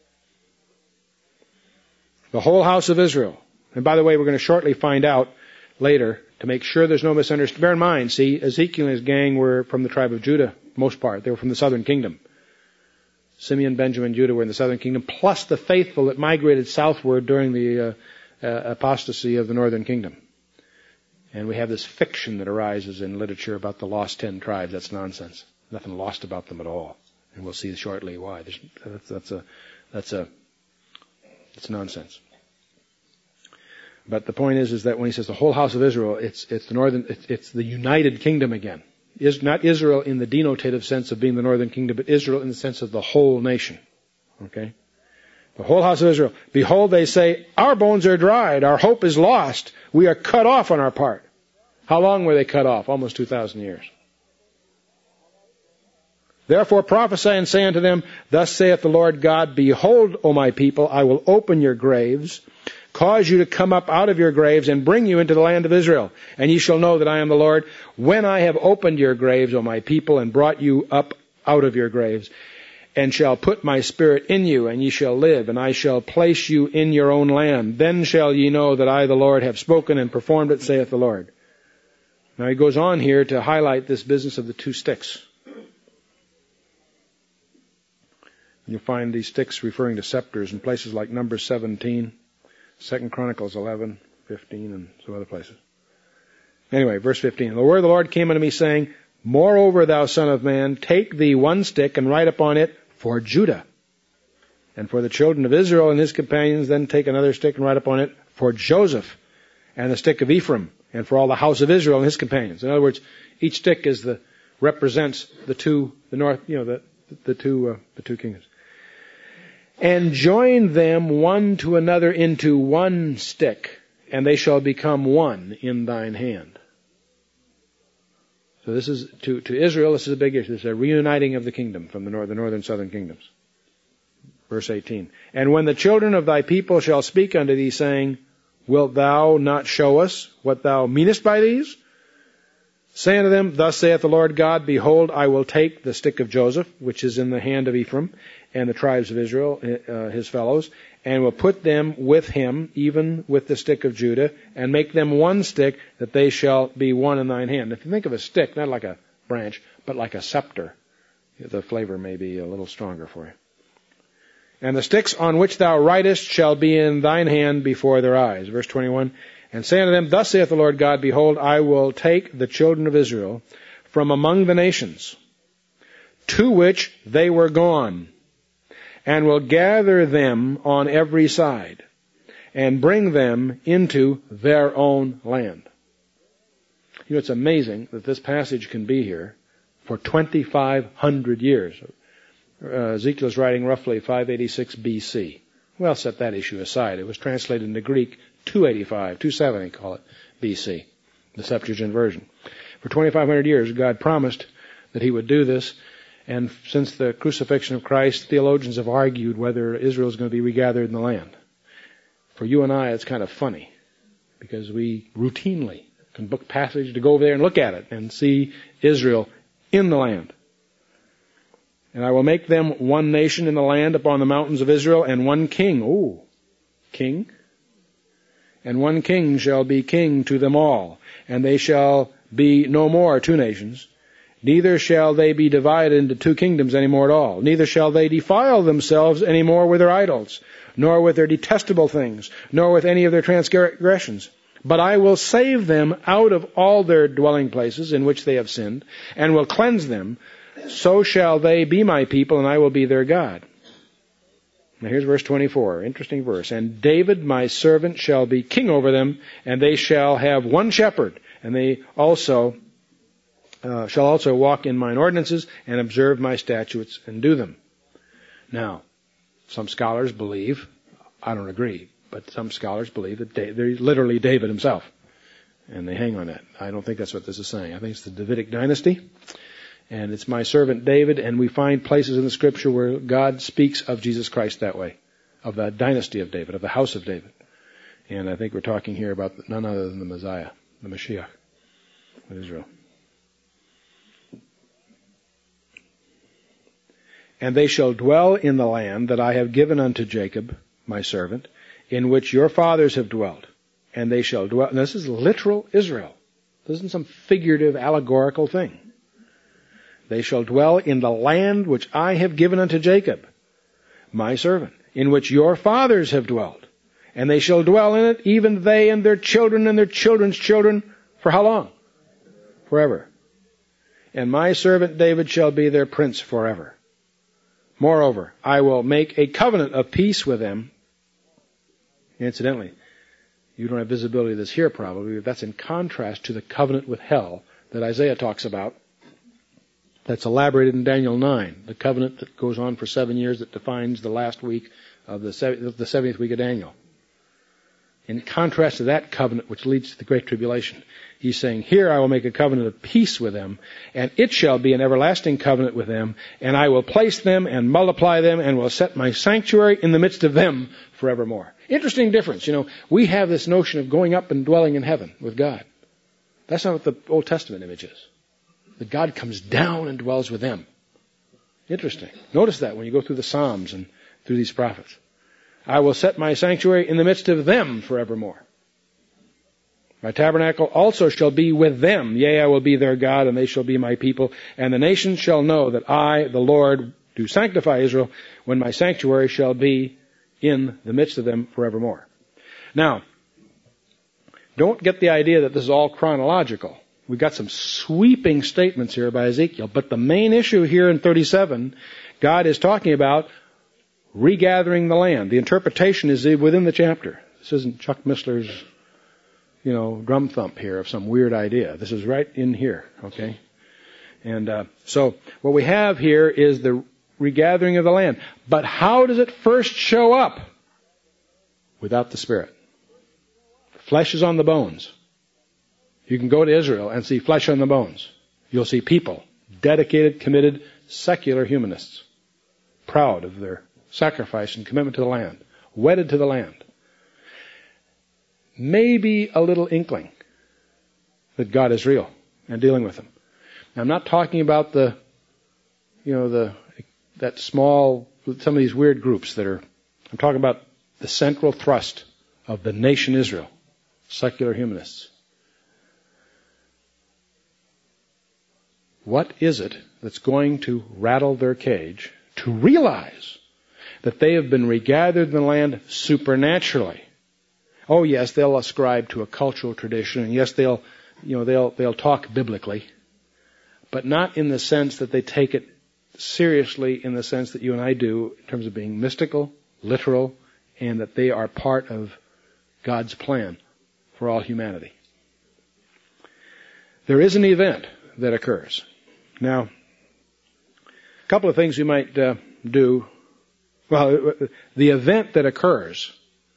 The whole house of Israel. And by the way, we're going to shortly find out later to make sure there's no misunderstanding. Bear in mind, see, Ezekiel and his gang were from the tribe of Judah, most part. They were from the southern kingdom. Simeon, Benjamin, Judah were in the southern kingdom, plus the faithful that migrated southward during the apostasy of the northern kingdom. And we have this fiction that arises in literature about the lost 10 tribes. That's nonsense. Nothing lost about them at all. And we'll see shortly why. That's nonsense. But the point is that when he says the whole house of Israel, it's the united kingdom again. Is not Israel in the denotative sense of being the northern kingdom, but Israel in the sense of the whole nation. Okay? The whole house of Israel. Behold, they say, our bones are dried, our hope is lost, we are cut off on our part. How long were they cut off? Almost 2,000 years. Therefore prophesy and say unto them, thus saith the Lord God, behold, O my people, I will open your graves, cause you to come up out of your graves, and bring you into the land of Israel. And ye shall know that I am the Lord, when I have opened your graves, O my people, and brought you up out of your graves. and shall put my spirit in you, and ye shall live, and I shall place you in your own land. Then shall ye know that I, the Lord, have spoken and performed it, saith the Lord. Now he goes on here to highlight this business of the two sticks. You'll find these sticks referring to scepters in places like Numbers 17, 2 Chronicles 11, 15, and some other places. Anyway, verse 15. The word of the Lord came unto me, saying, Moreover, thou son of man, take thee one stick, and write upon it, For Judah. And for the children of Israel and his companions, then take another stick, and write upon it, For Joseph, and the stick of Ephraim, and for all the house of Israel and his companions. In other words, each stick represents the two kingdoms. And join them one to another into one stick, and they shall become one in thine hand. So this is, to Israel, this is a big issue. This is a reuniting of the kingdom from the northern and southern kingdoms. Verse 18. And when the children of thy people shall speak unto thee, saying, Wilt thou not show us what thou meanest by these? Say unto them, Thus saith the Lord God, Behold, I will take the stick of Joseph, which is in the hand of Ephraim, and the tribes of Israel, his fellows, and will put them with him, even with the stick of Judah, and make them one stick, that they shall be one in thine hand. If you think of a stick, not like a branch, but like a scepter, the flavor may be a little stronger for you. And the sticks on which thou writest shall be in thine hand before their eyes. Verse 21. And say unto them, Thus saith the Lord God, Behold, I will take the children of Israel from among the nations, to which they were gone, and will gather them on every side, and bring them into their own land. You know, it's amazing that this passage can be here for 2,500 years. Ezekiel is writing roughly 586 BC. Well, set that issue aside. It was translated into Greek 270, call it, BC, the Septuagint version. For 2,500 years, God promised that he would do this. And since the crucifixion of Christ, theologians have argued whether Israel is going to be regathered in the land. For you and I, it's kind of funny, because we routinely can book passage to go over there and look at it and see Israel in the land. And I will make them one nation in the land upon the mountains of Israel, and one king. Ooh, king. And one king shall be king to them all, and they shall be no more two nations. Neither shall they be divided into two kingdoms any more at all. Neither shall they defile themselves any more with their idols, nor with their detestable things, nor with any of their transgressions. But I will save them out of all their dwelling places in which they have sinned, and will cleanse them. So shall they be my people, and I will be their God. Now here's verse 24, interesting verse. And David my servant shall be king over them, and they shall have one shepherd, and they also shall also walk in mine ordinances, and observe my statutes, and do them. Now, some scholars believe, I don't agree, but some scholars believe that they're literally David himself. And they hang on that. I don't think that's what this is saying. I think it's the Davidic dynasty. And it's my servant David, and we find places in the Scripture where God speaks of Jesus Christ that way, of the dynasty of David, of the house of David. And I think we're talking here about none other than the Messiah, the Mashiach of Israel. And they shall dwell in the land that I have given unto Jacob, my servant, in which your fathers have dwelt. And they shall dwell. And this is literal Israel. This isn't some figurative, allegorical thing. They shall dwell in the land which I have given unto Jacob, my servant, in which your fathers have dwelt. And they shall dwell in it, even they and their children and their children's children, for how long? Forever. And my servant David shall be their prince forever. Moreover, I will make a covenant of peace with them. Incidentally, you don't have visibility of this here probably, but that's in contrast to the covenant with hell that Isaiah talks about. That's elaborated in Daniel 9, the covenant that goes on for 7 years that defines the last week of the 70th week of Daniel. In contrast to that covenant which leads to the Great Tribulation, he's saying, here I will make a covenant of peace with them, and it shall be an everlasting covenant with them, and I will place them and multiply them, and will set my sanctuary in the midst of them forevermore. Interesting difference. You know, we have this notion of going up and dwelling in heaven with God. That's not what the Old Testament image is. That God comes down and dwells with them. Interesting. Notice that when you go through the Psalms and through these prophets. I will set my sanctuary in the midst of them forevermore. My tabernacle also shall be with them. Yea, I will be their God, and they shall be my people. And the nations shall know that I, the Lord, do sanctify Israel, when my sanctuary shall be in the midst of them forevermore. Now, don't get the idea that this is all chronological. We've got some sweeping statements here by Ezekiel, but the main issue here in 37, God is talking about regathering the land. The interpretation is within the chapter. This isn't Chuck Missler's, drum thump here of some weird idea. This is right in here, okay? And so what we have here is the regathering of the land. But how does it first show up? Without the Spirit. Flesh is on the bones. You can go to Israel and see flesh on the bones. You'll see people, dedicated, committed, secular humanists, proud of their sacrifice and commitment to the land, wedded to the land. Maybe a little inkling that God is real and dealing with them. Now, I'm not talking about that small, some of these weird groups I'm talking about the central thrust of the nation Israel, secular humanists. What is it that's going to rattle their cage to realize that they have been regathered in the land supernaturally? Oh yes, they'll ascribe to a cultural tradition, and yes, they'll talk biblically, but not in the sense that they take it seriously in the sense that you and I do in terms of being mystical, literal, and that they are part of God's plan for all humanity. There is an event that occurs. Now, a couple of things you might do. Well, the event that occurs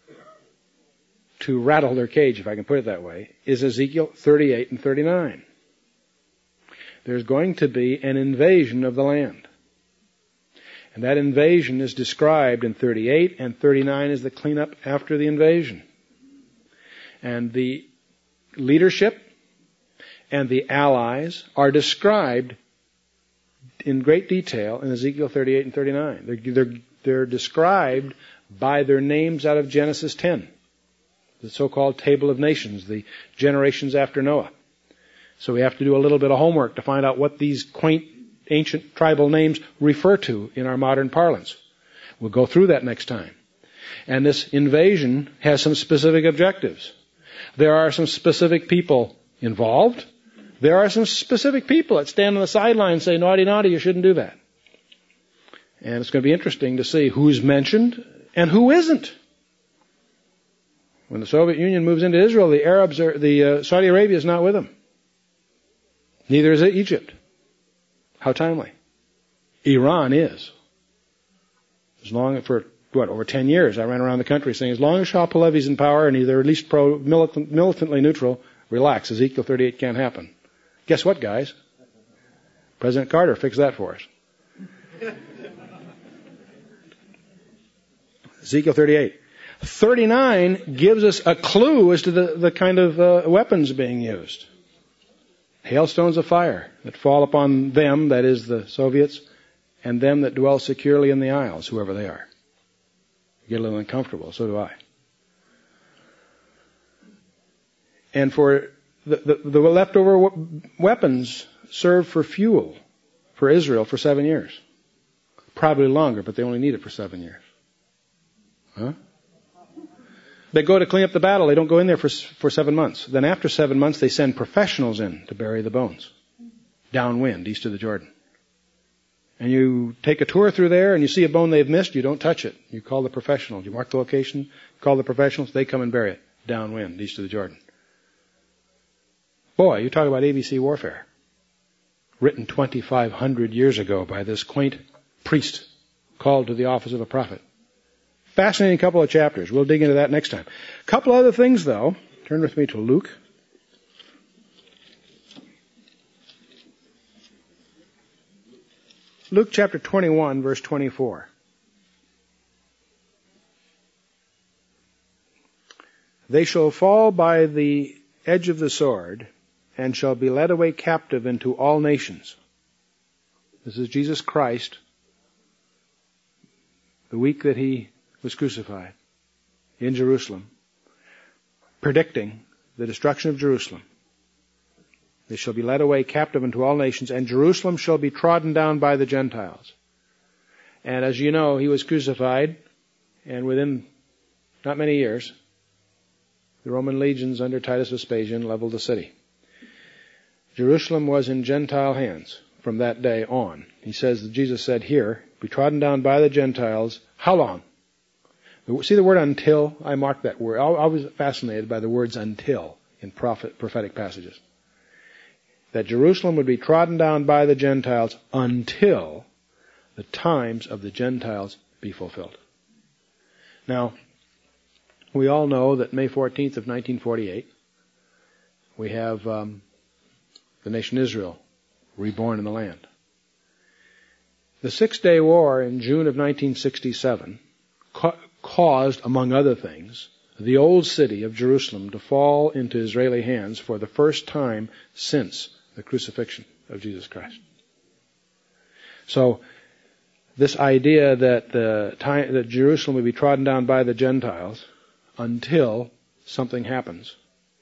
to rattle their cage, if I can put it that way, is Ezekiel 38 and 39. There's going to be an invasion of the land. And that invasion is described in 38, and 39 is the cleanup after the invasion. And the leadership and the allies are described in great detail in Ezekiel 38 and 39. They're described by their names out of Genesis 10, the so-called Table of Nations, the generations after Noah. So we have to do a little bit of homework to find out what these quaint ancient tribal names refer to in our modern parlance. We'll go through that next time. And this invasion has some specific objectives. There are some specific people involved. There are some specific people that stand on the sideline and say, naughty, naughty, you shouldn't do that. And it's going to be interesting to see who's mentioned and who isn't. When the Soviet Union moves into Israel, Saudi Arabia is not with them. Neither is Egypt. How timely. Iran is. Over 10 years, I ran around the country saying, as long as Shah Pahlavi's in power and they're at least militantly neutral, relax, Ezekiel 38 can't happen. Guess what, guys? President Carter fixed that for us. Ezekiel 38. 39 gives us a clue as to the kind of weapons being used. Hailstones of fire that fall upon them, that is the Soviets, and them that dwell securely in the isles, whoever they are. You get a little uncomfortable, so do I. And for the leftover weapons served for fuel for Israel for 7 years. Probably longer, but they only need it for 7 years. Huh? They go to clean up the battle. They don't go in there for 7 months. Then after 7 months, they send professionals in to bury the bones. Downwind, east of the Jordan. And you take a tour through there and you see a bone they've missed, you don't touch it. You call the professionals. You mark the location, call the professionals, they come and bury it. Downwind, east of the Jordan. Boy, you talk about ABC warfare. Written 2,500 years ago by this quaint priest called to the office of a prophet. Fascinating couple of chapters. We'll dig into that next time. A couple other things, though. Turn with me to Luke. Luke chapter 21, verse 24. They shall fall by the edge of the sword and shall be led away captive into all nations. This is Jesus Christ the week that he was crucified in Jerusalem, predicting the destruction of Jerusalem. They shall be led away captive into all nations, and Jerusalem shall be trodden down by the Gentiles. And as you know, he was crucified, and within not many years, the Roman legions under Titus Vespasian leveled the city. Jerusalem was in Gentile hands from that day on. He says that Jesus said here, be trodden down by the Gentiles. How long? See the word until? I marked that word. I was fascinated by the words until in prophetic passages. That Jerusalem would be trodden down by the Gentiles until the times of the Gentiles be fulfilled. Now, we all know that May 14th of 1948, we have the nation Israel reborn in the land. The Six-Day War in June of 1967 caused, among other things, the old city of Jerusalem to fall into Israeli hands for the first time since the crucifixion of Jesus Christ. So, this idea that Jerusalem would be trodden down by the Gentiles until something happens.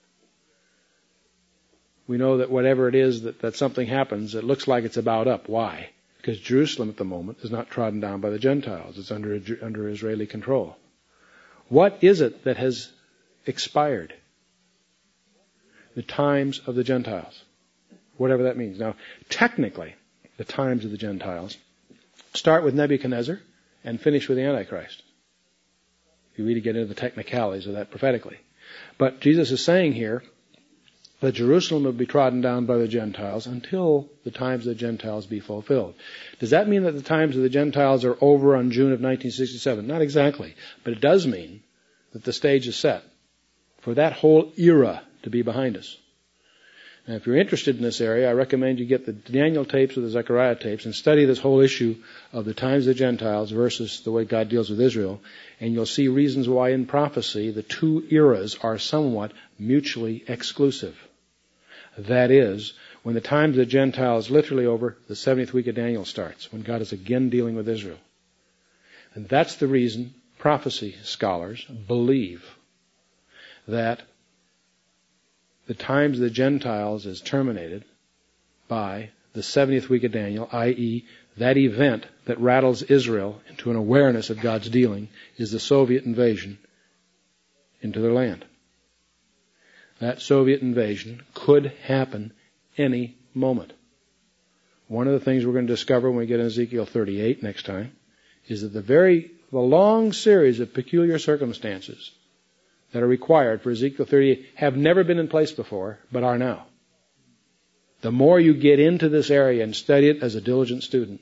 We know that whatever it is that something happens, it looks like it's about up. Why? Because Jerusalem at the moment is not trodden down by the Gentiles. It's under Israeli control. What is it that has expired? The times of the Gentiles. Whatever that means. Now, technically, the times of the Gentiles start with Nebuchadnezzar and finish with the Antichrist. You really get into the technicalities of that prophetically. But Jesus is saying here that Jerusalem will be trodden down by the Gentiles until the times of the Gentiles be fulfilled. Does that mean that the times of the Gentiles are over on June of 1967? Not exactly. But it does mean that the stage is set for that whole era to be behind us. Now, if you're interested in this area, I recommend you get the Daniel tapes or the Zechariah tapes and study this whole issue of the times of the Gentiles versus the way God deals with Israel. And you'll see reasons why in prophecy the two eras are somewhat mutually exclusive. That is, when the times of the Gentiles is literally over, the 70th week of Daniel starts, when God is again dealing with Israel. And that's the reason prophecy scholars believe that the times of the Gentiles is terminated by the 70th week of Daniel, i.e., that event that rattles Israel into an awareness of God's dealing is the Soviet invasion into their land. That Soviet invasion could happen any moment. One of the things we're going to discover when we get in Ezekiel 38 next time is that the long series of peculiar circumstances that are required for Ezekiel 38 have never been in place before, but are now. The more you get into this area and study it as a diligent student,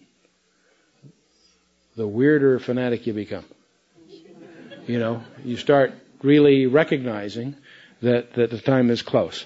the weirder fanatic you become. You start really recognizing that the time is close.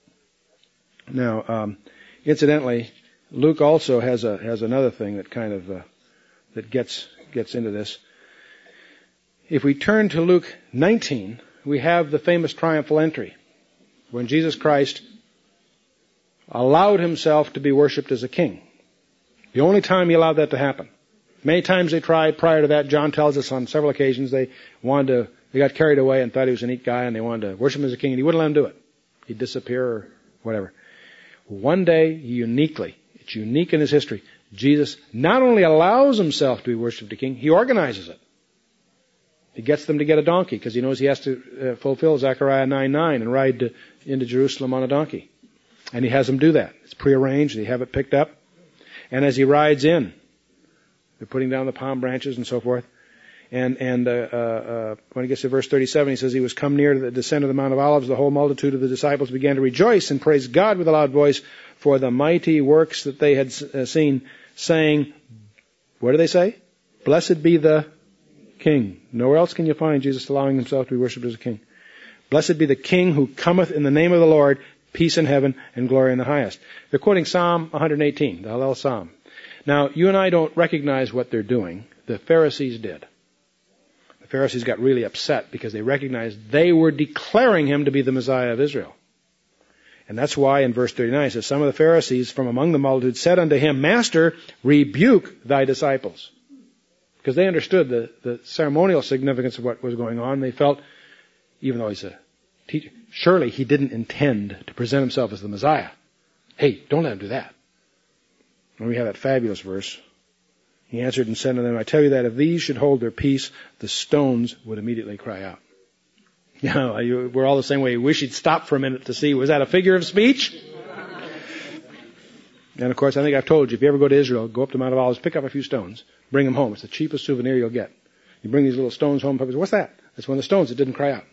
Now, incidentally, Luke also has another thing that kind of that gets into this. If we turn to Luke 19, we have the famous triumphal entry when Jesus Christ allowed himself to be worshipped as a king. The only time he allowed that to happen. Many times they tried prior to that. John tells us on several occasions they got carried away and thought he was a neat guy and they wanted to worship him as a king and he wouldn't let them do it. He'd disappear or whatever. One day, it's unique in his history, Jesus not only allows himself to be worshipped as a king, he organizes it. He gets them to get a donkey because he knows he has to fulfill Zechariah 9:9 and ride into Jerusalem on a donkey. And he has them do that. It's prearranged. They have it picked up. And as he rides in, they're putting down the palm branches and so forth. And when he gets to verse 37, he says, he was come near to the descent of the Mount of Olives. The whole multitude of the disciples began to rejoice and praise God with a loud voice for the mighty works that they had seen, saying, what do they say? Blessed be the King. Nowhere else can you find Jesus allowing himself to be worshipped as a king. Blessed be the King who cometh in the name of the Lord, peace in heaven and glory in the highest. They're quoting Psalm 118, the Hallel Psalm. Now, you and I don't recognize what they're doing. The Pharisees did. The Pharisees got really upset because they recognized they were declaring him to be the Messiah of Israel. And that's why in verse 39 it says, some of the Pharisees from among the multitude said unto him, Master, rebuke thy disciples. because they understood the ceremonial significance of what was going on. They felt, even though he's a teacher, surely he didn't intend to present himself as the Messiah. Hey, don't let him do that. And we have that fabulous verse. He answered and said to them, I tell you that if these should hold their peace, the stones would immediately cry out. You know, we're all the same way. We wish he'd stop for a minute to see, was that a figure of speech? And of course, I think I've told you, if you ever go to Israel, go up to Mount of Olives, pick up a few stones, bring them home. It's the cheapest souvenir you'll get. You bring these little stones home, people say, what's that? That's one of the stones that didn't cry out.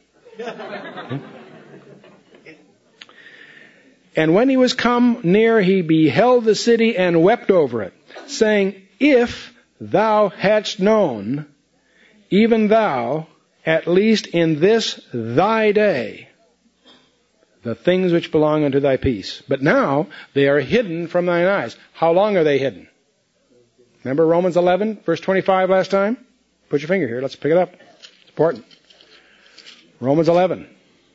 And when he was come near, he beheld the city and wept over it, saying, if thou hadst known, even thou, at least in this thy day, the things which belong unto thy peace. But now they are hidden from thine eyes. How long are they hidden? Remember Romans 11, verse 25 last time? Put your finger here. Let's pick it up. It's important. Romans 11,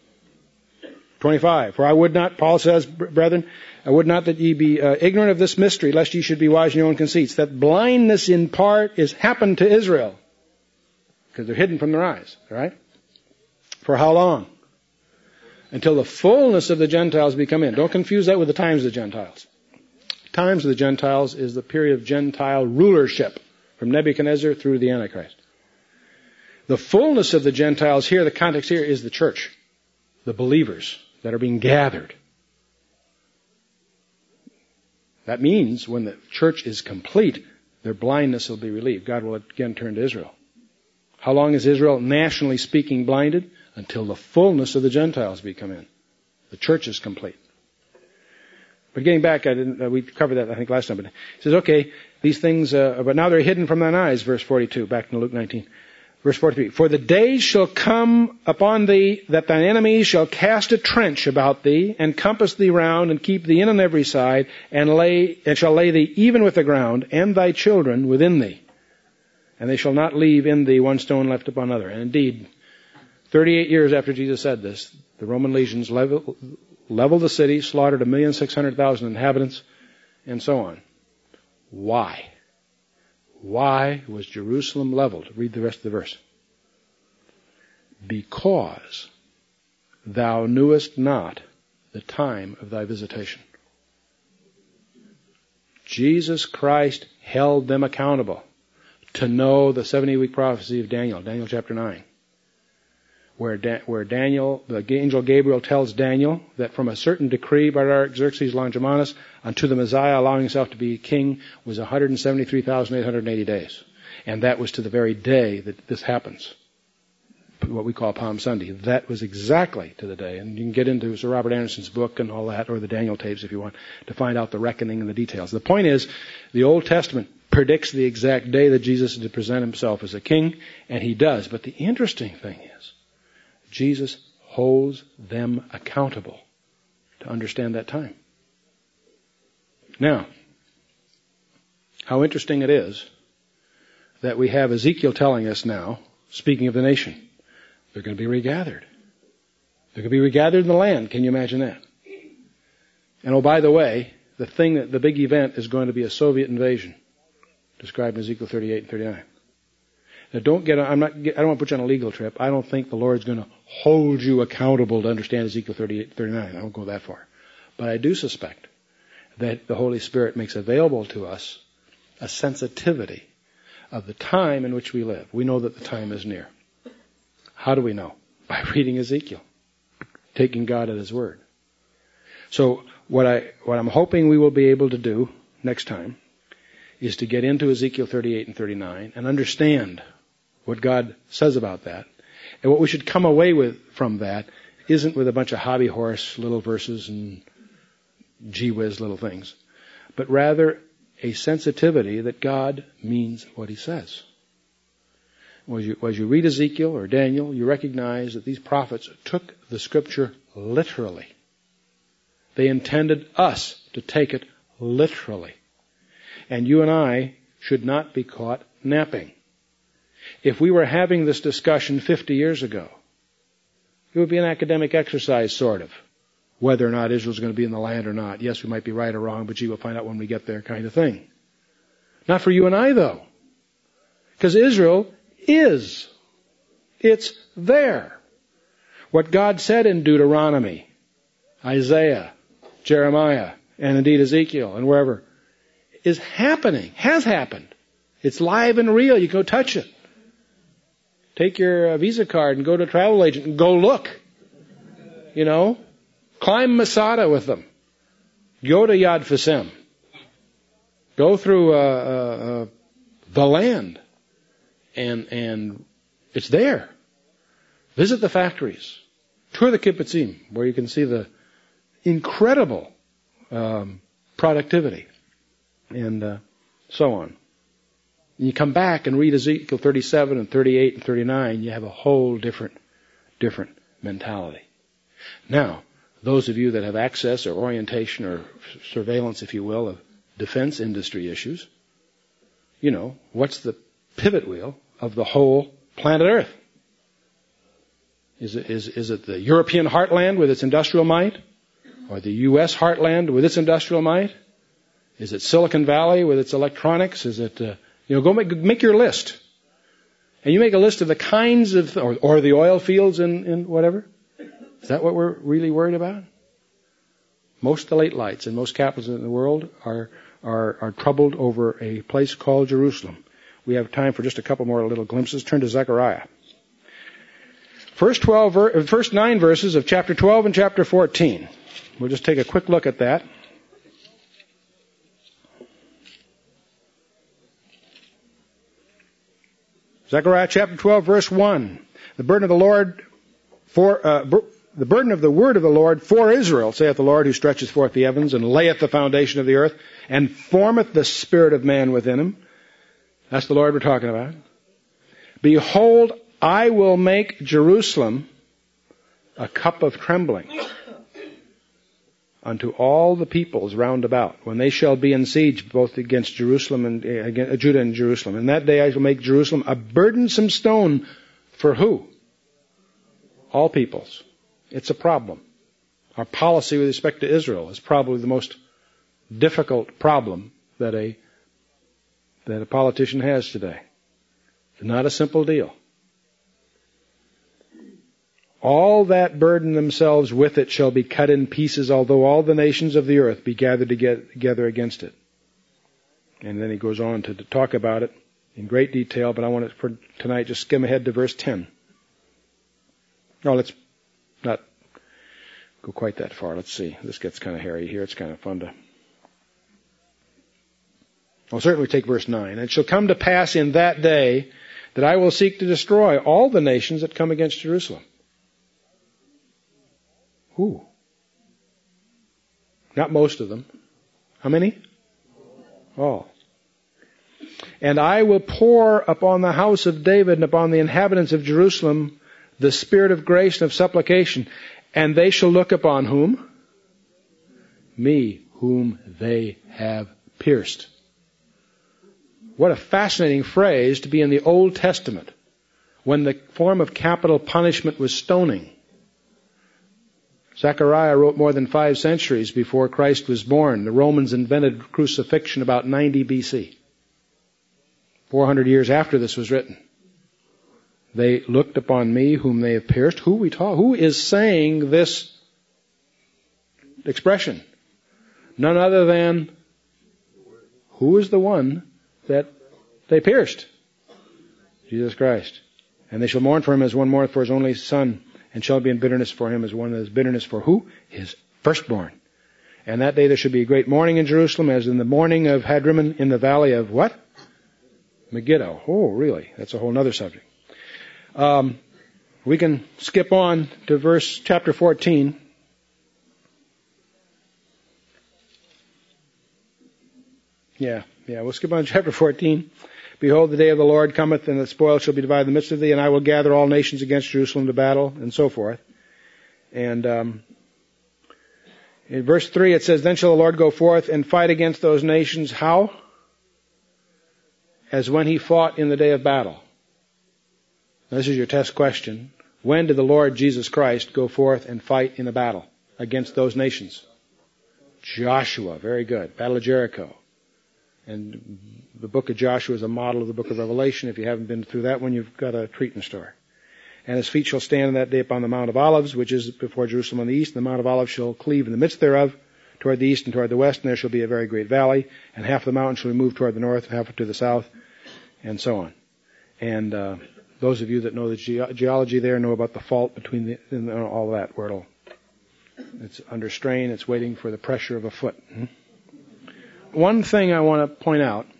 25. For I would not, Paul says, brethren, I would not that ye be ignorant of this mystery, lest ye should be wise in your own conceits. That blindness in part is happened to Israel. Because they're hidden from their eyes. All right? For how long? Until the fullness of the Gentiles be come in. Don't confuse that with the times of the Gentiles. Times of the Gentiles is the period of Gentile rulership from Nebuchadnezzar through the Antichrist. The fullness of the Gentiles here, the context here is the church, the believers that are being gathered. That means when the church is complete, their blindness will be relieved. God will again turn to Israel. How long is Israel, nationally speaking, blinded? Until the fullness of the Gentiles be come in. The church is complete. But getting back, we covered that, I think, last time. But it says, okay, these things, but now they're hidden from thine eyes, verse 42, back in Luke 19. Verse 43, for the days shall come upon thee that thine enemies shall cast a trench about thee, and compass thee round, and keep thee in on every side, and shall lay thee even with the ground, and thy children within thee. And they shall not leave in thee one stone left upon another. And indeed, 38 years after Jesus said this, the Roman legions leveled the city, slaughtered 1,600,000 inhabitants, and so on. Why? Why was Jerusalem leveled? Read the rest of the verse. Because thou knewest not the time of thy visitation. Jesus Christ held them accountable to know the 70-week prophecy of Daniel, Daniel chapter 9. Where Daniel, the angel Gabriel tells Daniel that from a certain decree by Artaxerxes Longimanus unto the Messiah allowing himself to be king was 173,880 days. And that was to the very day that this happens. What we call Palm Sunday. That was exactly to the day. And you can get into Sir Robert Anderson's book and all that, or the Daniel tapes if you want, to find out the reckoning and the details. The point is, the Old Testament predicts the exact day that Jesus is to present himself as a king, and he does. But the interesting thing is, Jesus holds them accountable to understand that time. Now, how interesting it is that we have Ezekiel telling us now, speaking of the nation, they're going to be regathered. They're going to be regathered in the land. Can you imagine that? And oh, by the way, the big event is going to be a Soviet invasion, described in Ezekiel 38 and 39. Now I don't want to put you on a legal trip. I don't think the Lord's going to hold you accountable to understand Ezekiel 38 and 39. I won't go that far. But I do suspect that the Holy Spirit makes available to us a sensitivity of the time in which we live. We know that the time is near. How do we know? By reading Ezekiel, taking God at His word. So what I'm hoping we will be able to do next time is to get into Ezekiel 38 and 39 and understand what God says about that. And what we should come away with from that isn't with a bunch of hobby horse little verses and gee whiz little things, but rather a sensitivity that God means what He says. As you read Ezekiel or Daniel, you recognize that these prophets took the Scripture literally. They intended us to take it literally. And you and I should not be caught napping. If we were having this discussion 50 years ago, it would be an academic exercise, sort of, whether or not Israel's going to be in the land or not. Yes, we might be right or wrong, but gee, we'll find out when we get there, kind of thing. Not for you and I, though. Because Israel is. It's there. What God said in Deuteronomy, Isaiah, Jeremiah, and indeed Ezekiel, and wherever, is happening, has happened. It's live and real. You go touch it. Take your Visa card and go to a travel agent and go look. You know, climb Masada with them. Go to Yad Vashem. Go through the land. And it's there. Visit the factories. Tour the kibbutzim, where you can see the incredible productivity. And so on. And you come back and read Ezekiel 37 and 38 and 39, you have a whole different mentality. Now, those of you that have access or orientation or surveillance, if you will, of defense industry issues, you know, what's the pivot wheel of the whole planet Earth? Is it the European heartland with its industrial might? Or the U.S. heartland with its industrial might? Is it Silicon Valley with its electronics? Is it, go make your list. And you make a list of the kinds of, or the oil fields in whatever. Is that what we're really worried about? Most of the late lights in most capitals in the world are troubled over a place called Jerusalem. We have time for just a couple more little glimpses. Turn to Zechariah. First 9 verses of chapter 12 and chapter 14. We'll just take a quick look at that. Zechariah chapter 12, verse 1. The burden of the Lord the burden of the word of the Lord for Israel, saith the Lord, who stretches forth the heavens and layeth the foundation of the earth, and formeth the spirit of man within him. That's the Lord we're talking about. Behold, I will make Jerusalem a cup of trembling unto all the peoples round about, when they shall be in siege both against Jerusalem and against Judah and Jerusalem. In that day I shall make Jerusalem a burdensome stone for who? All peoples. It's a problem. Our policy with respect to Israel is probably the most difficult problem that a politician has today. It's not a simple deal. All that burden themselves with it shall be cut in pieces, although all the nations of the earth be gathered together against it. And then he goes on to talk about it in great detail, but I want to, for tonight, just skim ahead to verse 10. No, let's not go quite that far. Let's see. This gets kind of hairy here. It's kind of fun to... I'll certainly take verse 9. And it shall come to pass in that day that I will seek to destroy all the nations that come against Jerusalem. Who? Not most of them. How many? All. And I will pour upon the house of David and upon the inhabitants of Jerusalem the spirit of grace and of supplication. And they shall look upon whom? Me, whom they have pierced. What a fascinating phrase to be in the Old Testament, when the form of capital punishment was stoning. Zechariah wrote more than 5 centuries before Christ was born. The Romans invented crucifixion about 90 BC. 400 years after this was written. They looked upon me whom they have pierced. Who is saying this expression? None other than who is the one that they pierced? Jesus Christ. And they shall mourn for him as one mourneth for his only son, and shall be in bitterness for him as one that is bitterness for who? His firstborn. And that day there shall be a great mourning in Jerusalem, as in the morning of Hadrimmon in the valley of what? Megiddo. Oh, really? That's a whole other subject. We can skip on to chapter 14. Yeah, we'll skip on to chapter 14. Behold, the day of the Lord cometh, and the spoil shall be divided in the midst of thee, and I will gather all nations against Jerusalem to battle, and so forth. And in verse 3 it says, Then shall the Lord go forth and fight against those nations. How? As when he fought in the day of battle. This is your test question. When did the Lord Jesus Christ go forth and fight in a battle against those nations? Joshua. Very good. Battle of Jericho. And the book of Joshua is a model of the book of Revelation. If you haven't been through that one, you've got a treat in store. And his feet shall stand in that day upon the Mount of Olives, which is before Jerusalem on the east. And the Mount of Olives shall cleave in the midst thereof, toward the east and toward the west, and there shall be a very great valley. And half the mountain shall be moved toward the north, and half to the south, and so on. And those of you that know the geology there know about the fault between and all that, where it's under strain, it's waiting for the pressure of a foot. One thing I want to point out,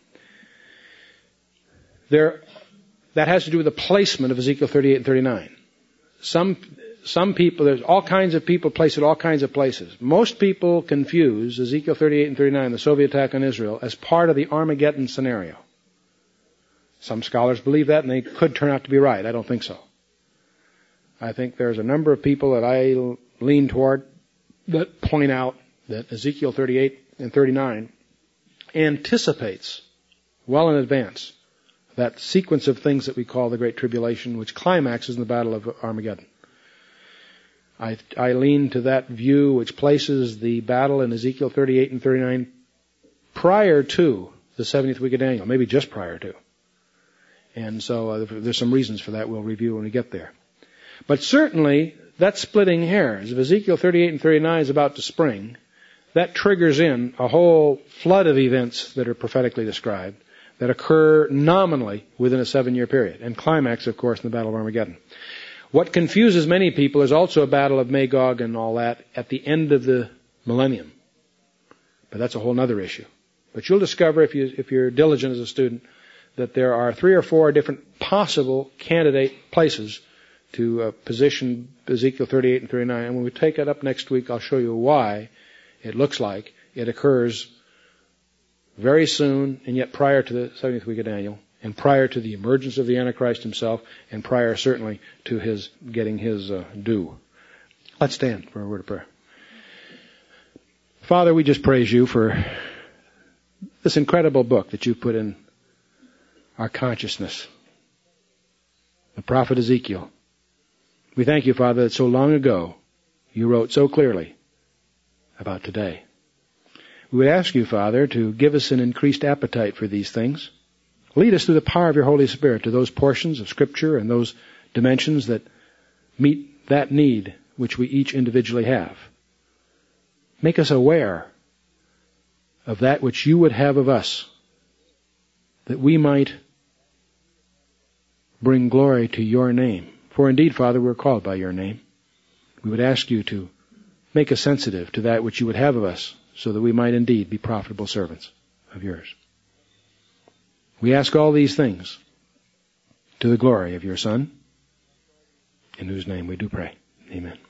that has to do with the placement of Ezekiel 38 and 39. Some people, there's all kinds of people placed at all kinds of places. Most people confuse Ezekiel 38 and 39, the Soviet attack on Israel, as part of the Armageddon scenario. Some scholars believe that, and they could turn out to be right. I don't think so. I think there's a number of people that I lean toward that point out that Ezekiel 38 and 39 anticipates well in advance that sequence of things that we call the Great Tribulation, which climaxes in the Battle of Armageddon. I lean to that view, which places the battle in Ezekiel 38 and 39 prior to the 70th week of Daniel, maybe just prior to. And so there's some reasons for that we'll review when we get there. But certainly, that's splitting hairs. If Ezekiel 38 and 39 is about to spring, that triggers in a whole flood of events that are prophetically described that occur nominally within a 7-year period, and climax, of course, in the Battle of Armageddon. What confuses many people is also a battle of Magog and all that at the end of the millennium. But that's a whole other issue. But you'll discover, if you're diligent as a student, that there are 3 or 4 different possible candidate places to position Ezekiel 38 and 39. And when we take it up next week, I'll show you why it looks like it occurs very soon, and yet prior to the 70th week of Daniel, and prior to the emergence of the Antichrist himself, and prior certainly to his getting his due. Let's stand for a word of prayer. Father, we just praise you for this incredible book that you've put in our consciousness. The prophet Ezekiel. We thank you, Father, that so long ago you wrote so clearly about today. We would ask you, Father, to give us an increased appetite for these things. Lead us through the power of your Holy Spirit to those portions of Scripture and those dimensions that meet that need which we each individually have. Make us aware of that which you would have of us, that we might bring glory to your name. For indeed, Father, we're called by your name. We would ask you to make us sensitive to that which you would have of us, so that we might indeed be profitable servants of yours. We ask all these things to the glory of your Son, in whose name we do pray. Amen.